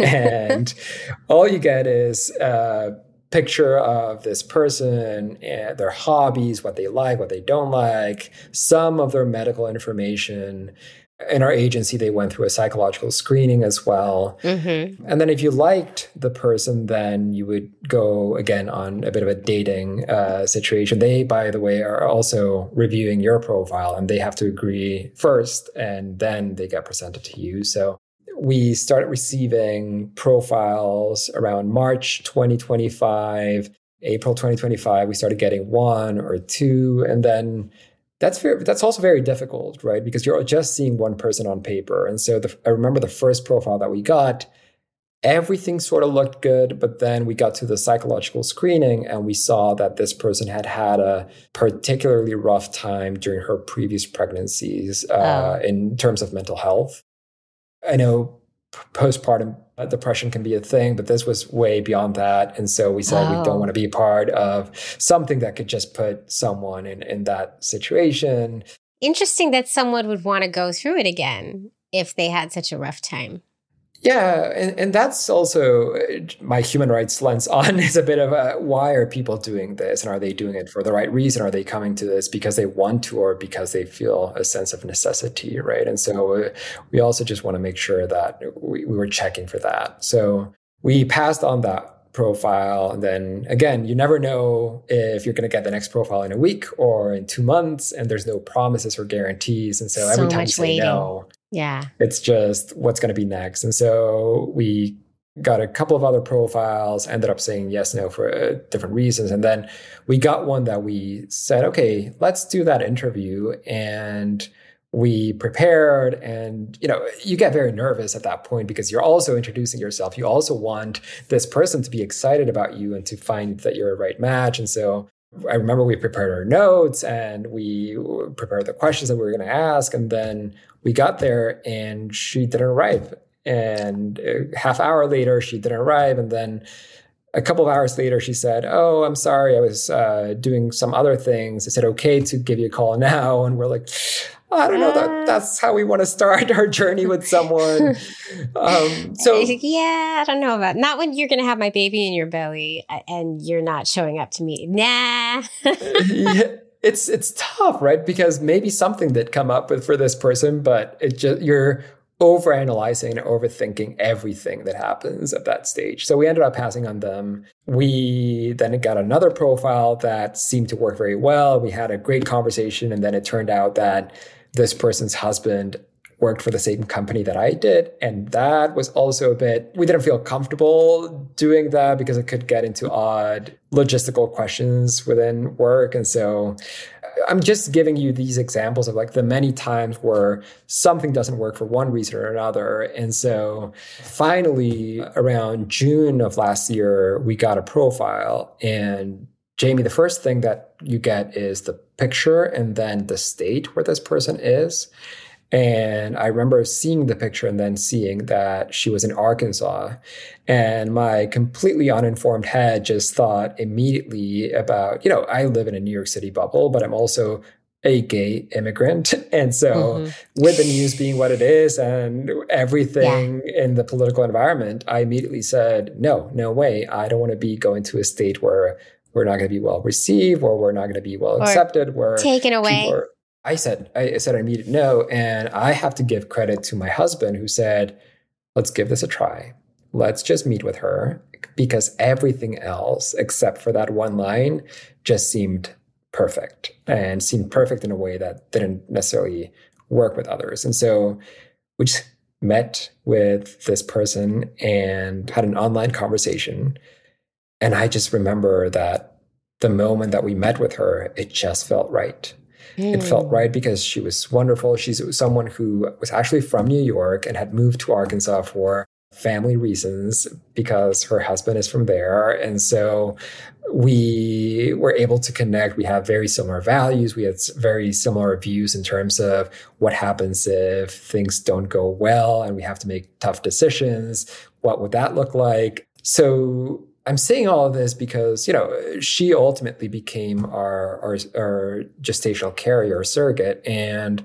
Speaker 3: and all you get is a picture of this person, and their hobbies, what they like, what they don't like, some of their medical information. In our agency, they went through a psychological screening as well. Mm-hmm. And then if you liked the person, then you would go again on a bit of a dating uh, situation. They, by the way, are also reviewing your profile and they have to agree first and then they get presented to you. So we started receiving profiles around March twenty twenty-five, April twenty twenty-five. We started getting one or two. And then that's very, that's also very difficult, right? Because you're just seeing one person on paper. And so the, I remember the first profile that we got, everything sort of looked good. But then we got to the psychological screening and we saw that this person had had a particularly rough time during her previous pregnancies uh, oh. in terms of mental health. I know postpartum depression can be a thing, but this was way beyond that. And so we said oh. we don't want to be part of something that could just put someone in, in that situation.
Speaker 1: Interesting that someone would want to go through it again if they had such a rough time.
Speaker 3: Yeah, and, and that's also my human rights lens on is a bit of a, why are people doing this? And are they doing it for the right reason? Are they coming to this because they want to or because they feel a sense of necessity, right? And so we also just want to make sure that we, we were checking for that. So we passed on that profile. And then again, you never know if you're going to get the next profile in a week or in two months, and there's no promises or guarantees. And so, so every time you say waiting. no,
Speaker 1: yeah,
Speaker 3: it's just what's going to be next. And so we got a couple of other profiles, ended up saying yes, no for uh, different reasons. And then we got one that we said, okay, let's do that interview. And we prepared, and, you know, you get very nervous at that point because you're also introducing yourself. You also want this person to be excited about you and to find that you're a right match. And so I remember we prepared our notes and we prepared the questions that we were going to ask. And then we got there and she didn't arrive. And a half hour later, she didn't arrive. And then a couple of hours later, she said, oh, I'm sorry, I was uh, doing some other things. Is it okay to give you a call now? And we're like, I don't know, that that's how we want to start our journey with someone. um, so
Speaker 1: yeah, I don't know about, not when you're going to have my baby in your belly and you're not showing up to meet. Nah.
Speaker 3: yeah, it's it's tough, right? Because maybe something did come up with for this person, but it just you're overanalyzing and overthinking everything that happens at that stage. So we ended up passing on them. We then got another profile that seemed to work very well. We had a great conversation, and then it turned out that this person's husband worked for the same company that I did. And that was also a bit, we didn't feel comfortable doing that because it could get into odd logistical questions within work. And so I'm just giving you these examples of like the many times where something doesn't work for one reason or another. And so finally, around June of last year, we got a profile, and Jamie, the first thing that you get is the picture and then the state where this person is. And I remember seeing the picture and then seeing that she was in Arkansas. And my completely uninformed head just thought immediately about, you know, I live in a New York City bubble, but I'm also a gay immigrant. And so mm-hmm. with the news being what it is and everything yeah. in the political environment, I immediately said, no, no way. I don't want to be going to a state where we're not going to be well received or we're not going to be well accepted. Where
Speaker 1: taken away.
Speaker 3: Are, I said, I said I immediately no. And I have to give credit to my husband who said, let's give this a try. Let's just meet with her, because everything else except for that one line just seemed perfect and seemed perfect in a way that didn't necessarily work with others. And so we just met with this person and had an online conversation. And I just remember that the moment that we met with her, it just felt right. Mm. It felt right because she was wonderful. She's someone who was actually from New York and had moved to Arkansas for family reasons because her husband is from there. And so we were able to connect. We have very similar values. We had very similar views in terms of what happens if things don't go well and we have to make tough decisions. What would that look like? So I'm saying all of this because, you know, she ultimately became our, our, our gestational carrier surrogate. And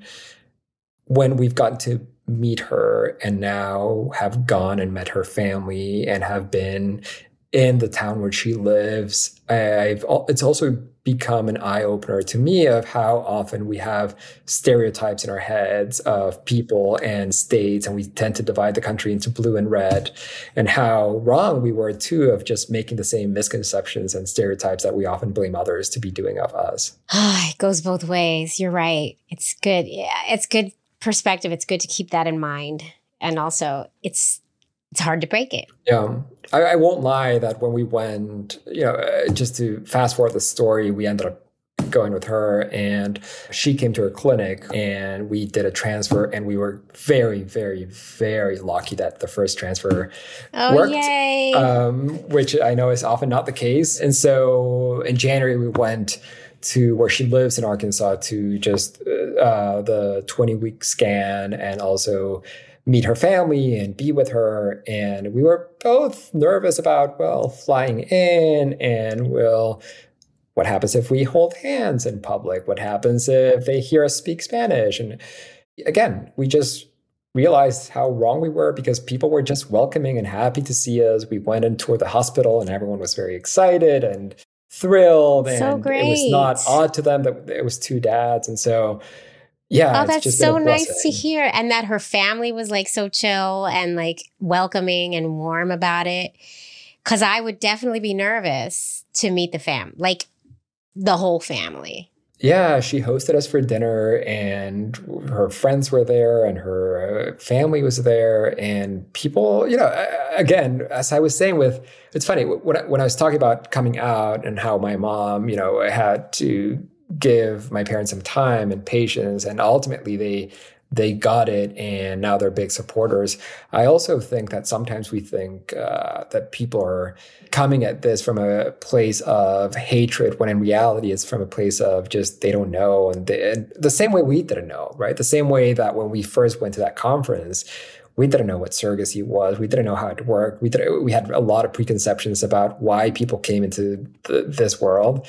Speaker 3: when we've gotten to meet her and now have gone and met her family and have been in the town where she lives, I've, it's also become an eye-opener to me of how often we have stereotypes in our heads of people and states, and we tend to divide the country into blue and red, and how wrong we were too of just making the same misconceptions and stereotypes that we often blame others to be doing of us.
Speaker 1: It goes both ways. You're right. It's good. Yeah, it's good perspective. It's good to keep that in mind. And also it's it's hard to break it.
Speaker 3: Yeah. I, I won't lie that when we went, you know, just to fast forward the story, we ended up going with her and she came to her clinic and we did a transfer, and we were very, very, very lucky that the first transfer
Speaker 1: oh,
Speaker 3: worked,
Speaker 1: yay.
Speaker 3: Um, which I know is often not the case. And so in January, we went to where she lives in Arkansas to just uh, the twenty-week scan and also meet her family and be with her. And we were both nervous about, well, flying in and, well, what happens if we hold hands in public? What happens if they hear us speak Spanish? And again, we just realized how wrong we were because people were just welcoming and happy to see us. We went and toured the hospital and everyone was very excited and thrilled.
Speaker 1: So
Speaker 3: and
Speaker 1: great.
Speaker 3: It was not odd to them that it was two dads. And so yeah.
Speaker 1: Oh, that's so nice to hear. And that her family was like so chill and like welcoming and warm about it. Cause I would definitely be nervous to meet the fam, like the whole family.
Speaker 3: Yeah. She hosted us for dinner and her friends were there and her family was there, and people, you know, again, as I was saying with, it's funny when I, when I was talking about coming out and how my mom, you know, had to give my parents some time and patience, and ultimately they they got it, and now they're big supporters. I also think that sometimes we think uh, that people are coming at this from a place of hatred, when in reality it's from a place of just they don't know, and, they, and the same way we didn't know, right? The same way that when we first went to that conference, we didn't know what surrogacy was. We didn't know how it worked. We did, we had a lot of preconceptions about why people came into the, this world.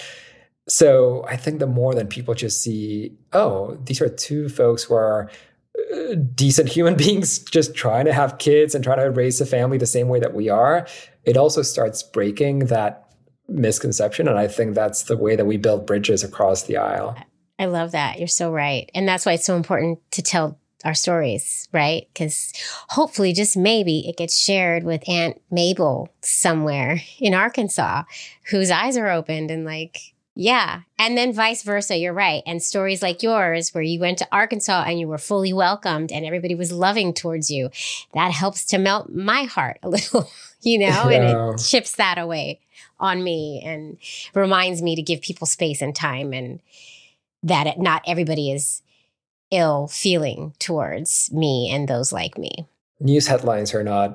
Speaker 3: So I think the more that people just see, oh, these are two folks who are uh, decent human beings just trying to have kids and trying to raise a family the same way that we are, it also starts breaking that misconception. And I think that's the way that we build bridges across the aisle.
Speaker 1: I love that. You're so right. And that's why it's so important to tell our stories, right? Because hopefully, just maybe, it gets shared with Aunt Mabel somewhere in Arkansas, whose eyes are opened and like, yeah. And then vice versa. You're right. And stories like yours, where you went to Arkansas and you were fully welcomed and everybody was loving towards you, that helps to melt my heart a little, you know, yeah. And it chips that away on me and reminds me to give people space and time, and that it, not everybody is ill feeling towards me and those like me.
Speaker 3: News headlines are not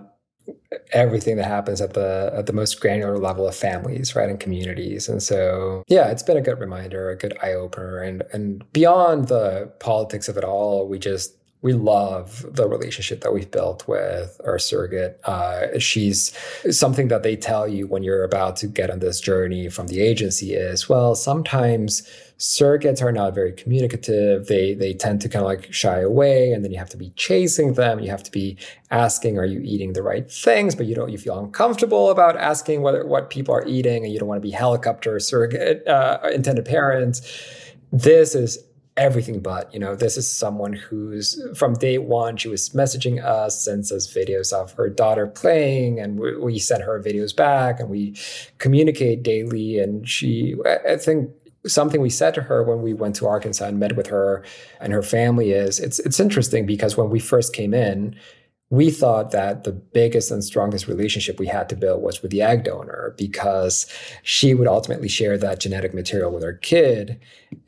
Speaker 3: everything that happens at the at the most granular level of families, right, and communities. And so, yeah, it's been a good reminder, a good eye opener, and and beyond the politics of it all, we just we love the relationship that we've built with our surrogate. Uh, she's something that they tell you when you're about to get on this journey from the agency is, well, sometimes surrogates are not very communicative. They they tend to kind of like shy away, and then you have to be chasing them. You have to be asking, are you eating the right things? But you don't, you feel uncomfortable about asking whether what people are eating, and you don't want to be helicopter surrogate uh, intended parents. This is everything but, you know, this is someone who's from day one, she was messaging us, sends us videos of her daughter playing, and we, we send her videos back, and we communicate daily. And she, I think something we said to her when we went to Arkansas and met with her and her family is, it's it's interesting because when we first came in, we thought that the biggest and strongest relationship we had to build was with the egg donor, because she would ultimately share that genetic material with her kid.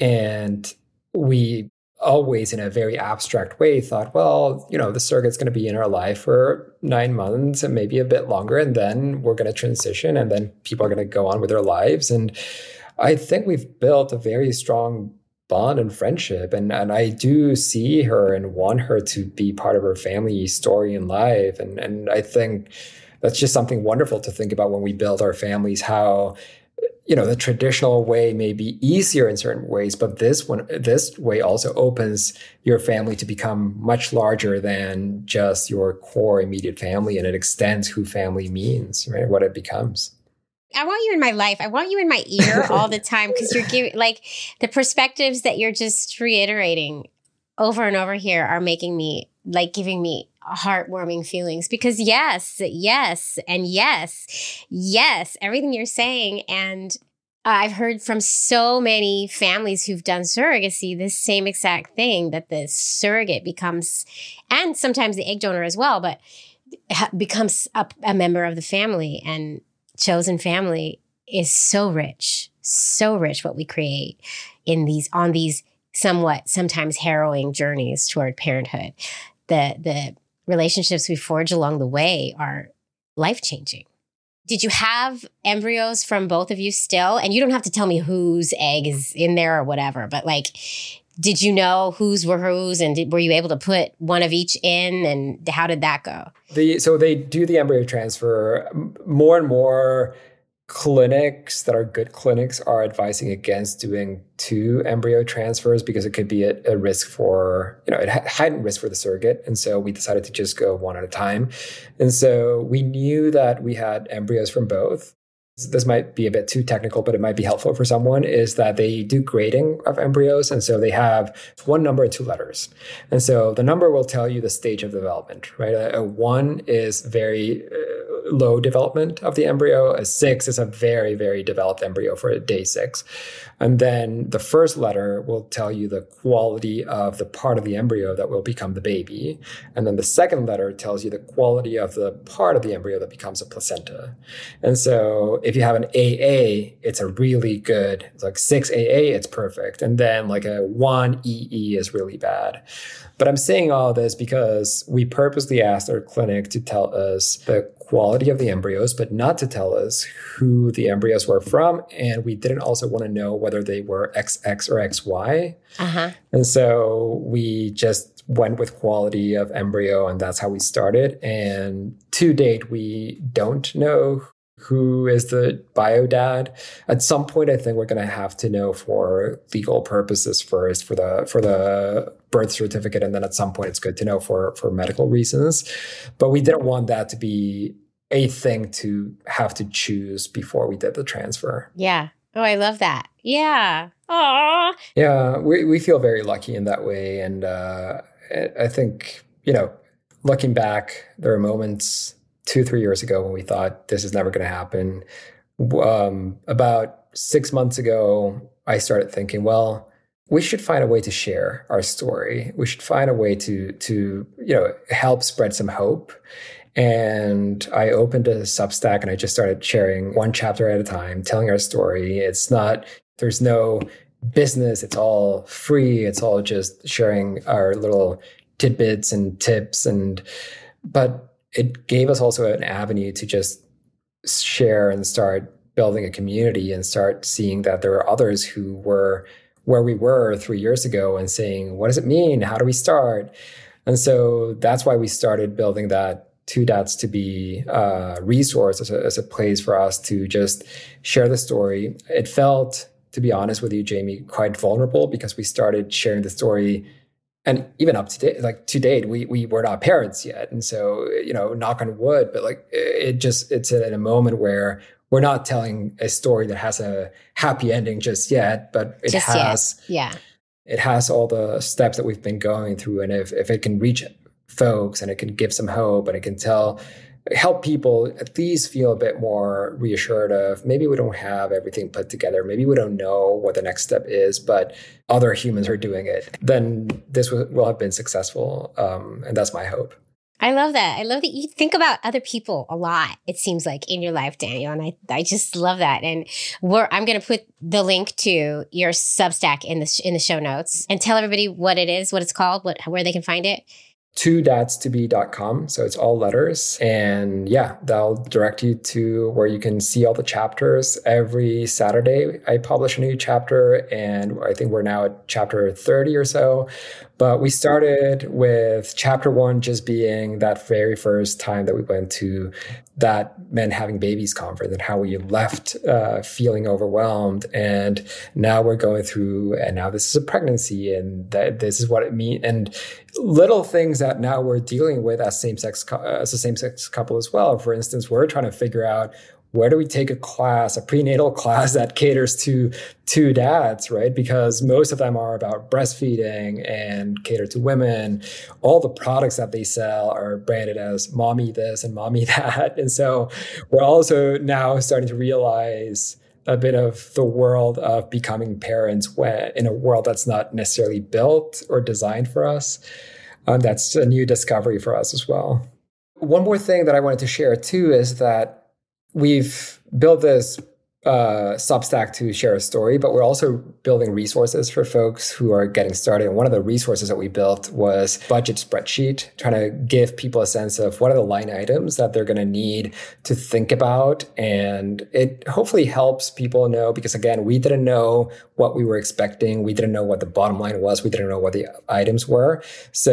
Speaker 3: And we always, in a very abstract way, thought, well, you know, the surrogate's going to be in our life for nine months and maybe a bit longer, and then we're going to transition, and then people are going to go on with their lives. And I think we've built a very strong bond and friendship. And, and I do see her and want her to be part of her family story in life. And, and I think that's just something wonderful to think about when we build our families, how, you know, the traditional way may be easier in certain ways, but this one, this way also opens your family to become much larger than just your core immediate family. And it extends who family means, right? What it becomes.
Speaker 1: I want you in my life. I want you in my ear all the time, because you're giving, like, the perspectives that you're just reiterating over and over here are making me, like, giving me heartwarming feelings. Because yes, yes, and yes, yes, everything you're saying. And I've heard from so many families who've done surrogacy this same exact thing, that the surrogate becomes, and sometimes the egg donor as well, but becomes a, a member of the family. And chosen family is so rich, so rich what we create in these, on these somewhat, sometimes harrowing journeys toward parenthood. The, the relationships we forge along the way are life-changing. Did you have embryos from both of you still? And you don't have to tell me whose egg is in there or whatever, but like, did you know whose were whose, and did, were you able to put one of each in, and how did that go?
Speaker 3: The, so they do the embryo transfer. More and more clinics that are good clinics are advising against doing two embryo transfers, because it could be a, a risk for, you know, it heightened risk for the surrogate. And so we decided to just go one at a time. And so we knew that we had embryos from both. This might be a bit too technical, but it might be helpful for someone, is that they do grading of embryos. And so they have one number and two letters. And so the number will tell you the stage of development, right? A, a one is very uh, low development of the embryo. A six is a very, very developed embryo for day six. And then the first letter will tell you the quality of the part of the embryo that will become the baby. And then the second letter tells you the quality of the part of the embryo that becomes a placenta. And so if you have an A A, it's a really good, it's like six A A, it's perfect. And then like a one E E is really bad. But I'm saying all this because we purposely asked our clinic to tell us the quality of the embryos, but not to tell us who the embryos were from. And we didn't also want to know whether they were X X or X Y. Uh-huh. And so we just went with quality of embryo, and that's how we started. And to date, we don't know who is the bio dad. At some point, I think we're going to have to know for legal purposes first, for the for the birth certificate, and then at some point it's good to know for for medical reasons. But we didn't want that to be a thing to have to choose before we did the transfer.
Speaker 1: Yeah. Oh, I love that. Yeah. Aww.
Speaker 3: Yeah, we we feel very lucky in that way, and uh, I think, you know, looking back, there are moments two, three years ago when we thought this is never going to happen. Um, about six months ago, I started thinking, well, we should find a way to share our story. We should find a way to, to, you know, help spread some hope. And I opened a Substack and I just started sharing one chapter at a time, telling our story. It's not, there's no business. It's all free. It's all just sharing our little tidbits and tips. And, but it gave us also an avenue to just share and start building a community and start seeing that there are others who were where we were three years ago and saying, what does it mean? How do we start? And so that's why we started building that Two Dads to Be uh, resource as a, as a place for us to just share the story. It felt, to be honest with you, Jamie, quite vulnerable because we started sharing the story. And even up to date, like to date, we we were not parents yet. And so, you know, knock on wood, but like it just, it's in a moment where we're not telling a story that has a happy ending just yet, but it
Speaker 1: Just
Speaker 3: has,
Speaker 1: yet. Yeah.
Speaker 3: it has all the steps that we've been going through. And if, if it can reach folks and it can give some hope and it can tell, help people at least feel a bit more reassured of maybe we don't have everything put together. Maybe we don't know what the next step is, but other humans are doing it. Then this will, will have been successful. Um, and that's my hope.
Speaker 1: I love that. I love that you think about other people a lot, it seems like, in your life, Daniel. And I, I just love that. And we're, I'm going to put the link to your Substack in the, sh- in the show notes and tell everybody what it is, what it's called, what, where they can find it.
Speaker 3: two dads to be dot com. So it's all letters. And yeah, that'll direct you to where you can see all the chapters. Every Saturday, I publish a new chapter. And I think we're now at chapter thirty or so. But we started with chapter one just being that very first time that we went to that Men Having Babies conference and how we left uh, feeling overwhelmed. And now we're going through, and now this is a pregnancy, and that this is what it means. And little things that now we're dealing with as same-sex as a same-sex couple as well. For instance, we're trying to figure out, where do we take a class, a prenatal class that caters to two dads, right? Because most of them are about breastfeeding and cater to women. All the products that they sell are branded as mommy this and mommy that. And so we're also now starting to realize a bit of the world of becoming parents when, in a world that's not necessarily built or designed for us. Um, that's a new discovery for us as well. One more thing that I wanted to share too is that we've built this uh, Substack to share a story, but we're also building resources for folks who are getting started. And one of the resources that we built was budget spreadsheet, trying to give people a sense of what are the line items that they're going to need to think about. And it hopefully helps people know, because again, we didn't know what we were expecting. We didn't know what the bottom line was. We didn't know what the items were.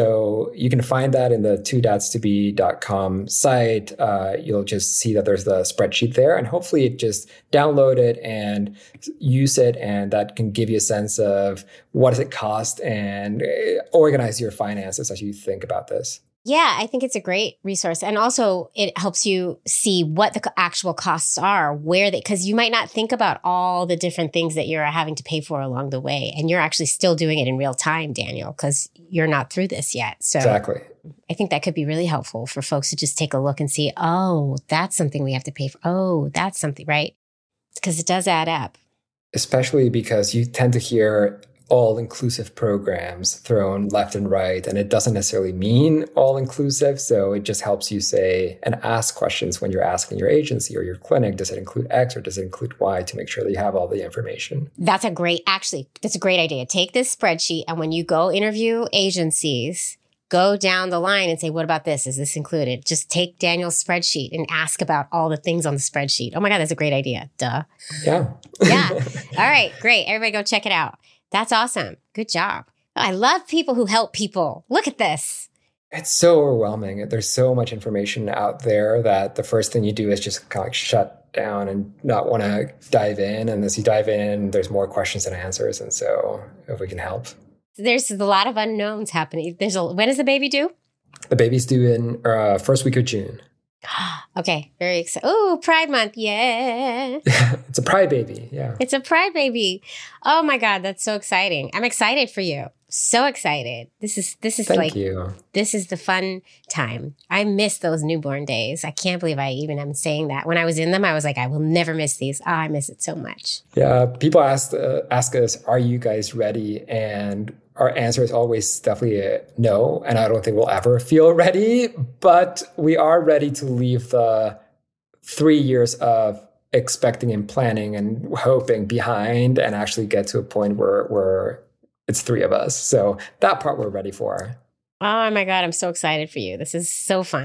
Speaker 3: So you can find that in the two dads to be dot com site. Uh, you'll just see that there's the spreadsheet there, and hopefully it just download it and use it, and that can give you a sense of what does it cost and organize your finances as you think about this.
Speaker 1: Yeah, I think it's a great resource. And also it helps you see what the actual costs are, where they, because you might not think about all the different things that you're having to pay for along the way. And you're actually still doing it in real time, Daniel, because you're not through this yet. So
Speaker 3: exactly.
Speaker 1: I think that could be really helpful for folks to just take a look and see, oh, that's something we have to pay for. Oh, that's something, right? Because it does add up.
Speaker 3: Especially because you tend to hear all-inclusive programs thrown left and right, and it doesn't necessarily mean all-inclusive. So it just helps you say and ask questions when you're asking your agency or your clinic, does it include X or does it include Y, to make sure that you have all the information.
Speaker 1: That's a great, actually, that's a great idea. Take this spreadsheet, and when you go interview agencies, go down the line and say, what about this? Is this included? Just take Daniel's spreadsheet and ask about all the things on the spreadsheet. Oh my God, that's a great idea. Duh.
Speaker 3: Yeah.
Speaker 1: Yeah. All right, great. Everybody go check it out. That's awesome. Good job. I love people who help people. Look at this.
Speaker 3: It's so overwhelming. There's so much information out there that the first thing you do is just kind of like shut down and not want to dive in. And as you dive in, there's more questions than answers. And so if we can help.
Speaker 1: There's a lot of unknowns happening. There's a, when does the baby due?
Speaker 3: The baby's due in uh, first week of June.
Speaker 1: Okay, very excited. Oh, Pride Month, yeah.
Speaker 3: It's a Pride baby, yeah.
Speaker 1: It's a Pride baby. Oh my God, that's so exciting. I'm excited for you. So excited. This is this is
Speaker 3: Thank
Speaker 1: like
Speaker 3: you.
Speaker 1: This is the fun time. I miss those newborn days. I can't believe I even am saying that. When I was in them, I was like, I will never miss these. Oh, I miss it so much.
Speaker 3: Yeah, people ask uh, ask us, are you guys ready? And our answer is always definitely a no. And I don't think we'll ever feel ready, but we are ready to leave the three years of expecting and planning and hoping behind and actually get to a point where, where it's three of us. So that part we're ready for.
Speaker 1: Oh my God, I'm so excited for you. This is so fun.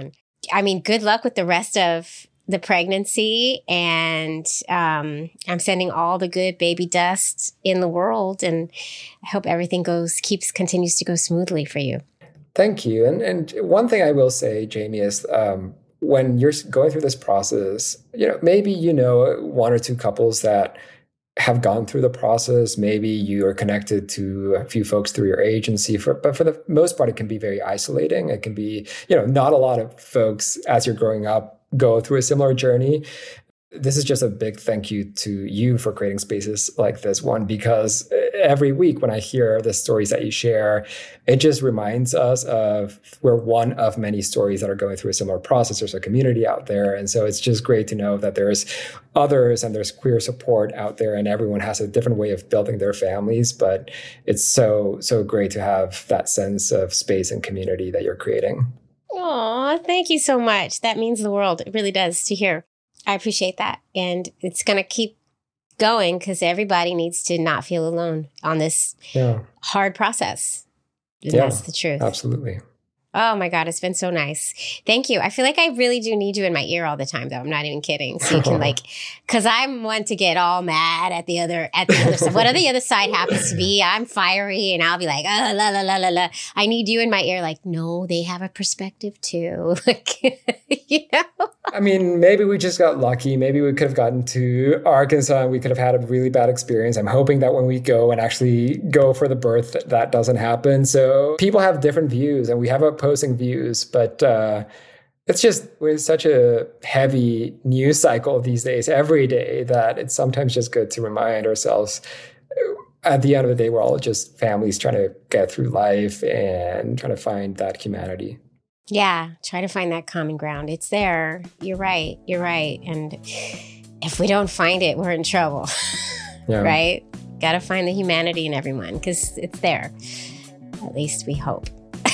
Speaker 1: I mean, good luck with the rest of the pregnancy. And um, I'm sending all the good baby dust in the world. And I hope everything goes, keeps, continues to go smoothly for you.
Speaker 3: Thank you. And and one thing I will say, Jamie, is um, when you're going through this process, you know, maybe you know one or two couples that have gone through the process. Maybe you are connected to a few folks through your agency, for, but for the most part, it can be very isolating. It can be, you know, not a lot of folks as you're growing up go through a similar journey. This is just a big thank you to you for creating spaces like this one, because every week when I hear the stories that you share, it just reminds us of we're one of many stories that are going through a similar process. There's a community out there. And so it's just great to know that there's others and there's queer support out there, and everyone has a different way of building their families. But it's so, so great to have that sense of space and community that you're creating.
Speaker 1: Oh, thank you so much. That means the world. It really does to hear. I appreciate that. And it's going to keep going because everybody needs to not feel alone on this
Speaker 3: yeah.
Speaker 1: hard process. And
Speaker 3: yeah,
Speaker 1: that's the truth.
Speaker 3: Absolutely.
Speaker 1: Oh my God, it's been so nice. Thank you. I feel like I really do need you in my ear all the time, though. I'm not even kidding. So you can like, because I'm one to get all mad at the other, at the other side. Whatever the other side happens to be, I'm fiery and I'll be like, oh, la, la, la, la, la. I need you in my ear like, no, they have a perspective too. Like, you know?
Speaker 3: I mean, maybe we just got lucky. Maybe we could have gotten to Arkansas and we could have had a really bad experience. I'm hoping that when we go and actually go for the birth, that, that doesn't happen. So people have different views and we have opposing views, but uh, it's just with such a heavy news cycle these days, every day, that it's sometimes just good to remind ourselves at the end of the day, we're all just families trying to get through life and trying to find that humanity.
Speaker 1: Yeah, try to find that common ground. It's there. You're right. You're right. And if we don't find it, we're in trouble. Yeah. Right? Got to find the humanity in everyone because it's there. At least we hope.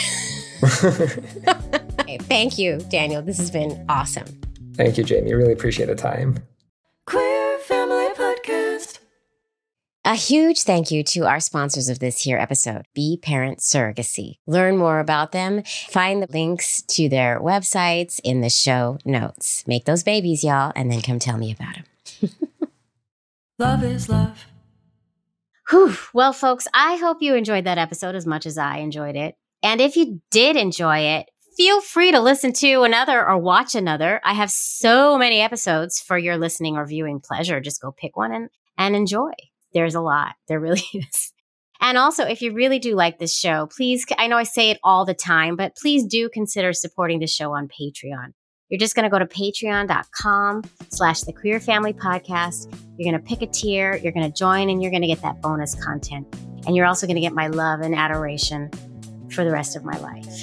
Speaker 1: Okay, thank you, Daniel. This has been awesome.
Speaker 3: Thank you, Jamie. Really appreciate the time.
Speaker 2: Queer Family Podcast.
Speaker 1: A huge thank you to our sponsors of this here episode, Be Parent Surrogacy. Learn more about them. Find the links to their websites in the show notes. Make those babies, y'all, and then come tell me about them.
Speaker 2: Love is love.
Speaker 1: Whew. Well, folks, I hope you enjoyed that episode as much as I enjoyed it. And if you did enjoy it, feel free to listen to another or watch another. I have so many episodes for your listening or viewing pleasure. Just go pick one and, and enjoy. There's a lot. There really is. And also, if you really do like this show, please, I know I say it all the time, but please do consider supporting the show on Patreon. You're just going to go to patreon.com slash the Queer Family Podcast. You're going to pick a tier. You're going to join and you're going to get that bonus content. And you're also going to get my love and adoration for the rest of my life.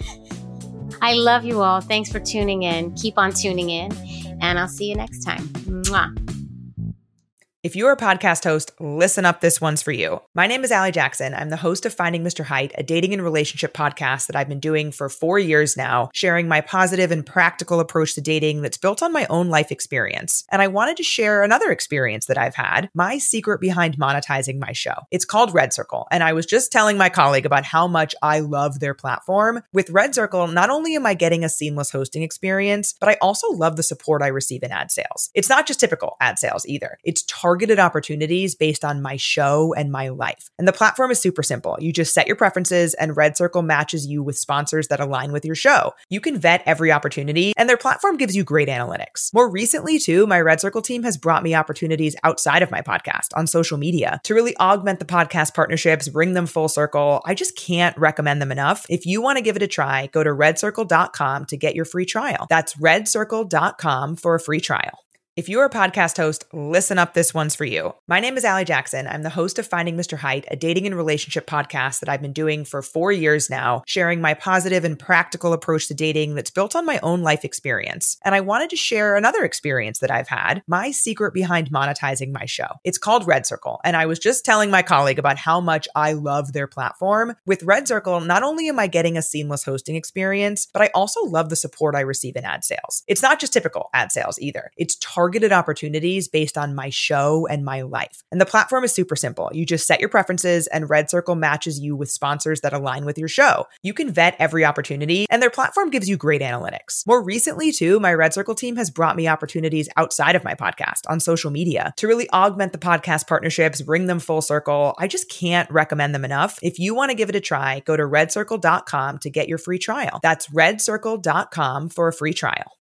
Speaker 1: I love you all. Thanks for tuning in. Keep on tuning in. And I'll see you next time. Mwah.
Speaker 6: If you're a podcast host, listen up. This one's for you. My name is Allie Jackson. I'm the host of Finding Mister Height, a dating and relationship podcast that I've been doing for four years now, sharing my positive and practical approach to dating that's built on my own life experience. And I wanted to share another experience that I've had, my secret behind monetizing my show. It's called Red Circle. And I was just telling my colleague about how much I love their platform. With Red Circle, not only am I getting a seamless hosting experience, but I also love the support I receive in ad sales. It's not just typical ad sales either. It's targeted Targeted opportunities based on my show and my life. And the platform is super simple. You just set your preferences and Red Circle matches you with sponsors that align with your show. You can vet every opportunity and their platform gives you great analytics. More recently too, my Red Circle team has brought me opportunities outside of my podcast on social media to really augment the podcast partnerships, bring them full circle. I just can't recommend them enough. If you want to give it a try, go to red circle dot com to get your free trial. That's red circle dot com for a free trial. If you're a podcast host, listen up. This one's for you. My name is Allie Jackson. I'm the host of Finding Mister Height, a dating and relationship podcast that I've been doing for four years now, sharing my positive and practical approach to dating that's built on my own life experience. And I wanted to share another experience that I've had, my secret behind monetizing my show. It's called Red Circle. And I was just telling my colleague about how much I love their platform. With Red Circle, not only am I getting a seamless hosting experience, but I also love the support I receive in ad sales. It's not just typical ad sales either. It's targeted targeted opportunities based on my show and my life. And the platform is super simple. You just set your preferences and Red Circle matches you with sponsors that align with your show. You can vet every opportunity and their platform gives you great analytics. More recently too, my Red Circle team has brought me opportunities outside of my podcast on social media to really augment the podcast partnerships, bring them full circle. I just can't recommend them enough. If you want to give it a try, go to red circle dot com to get your free trial. That's red circle dot com for a free trial.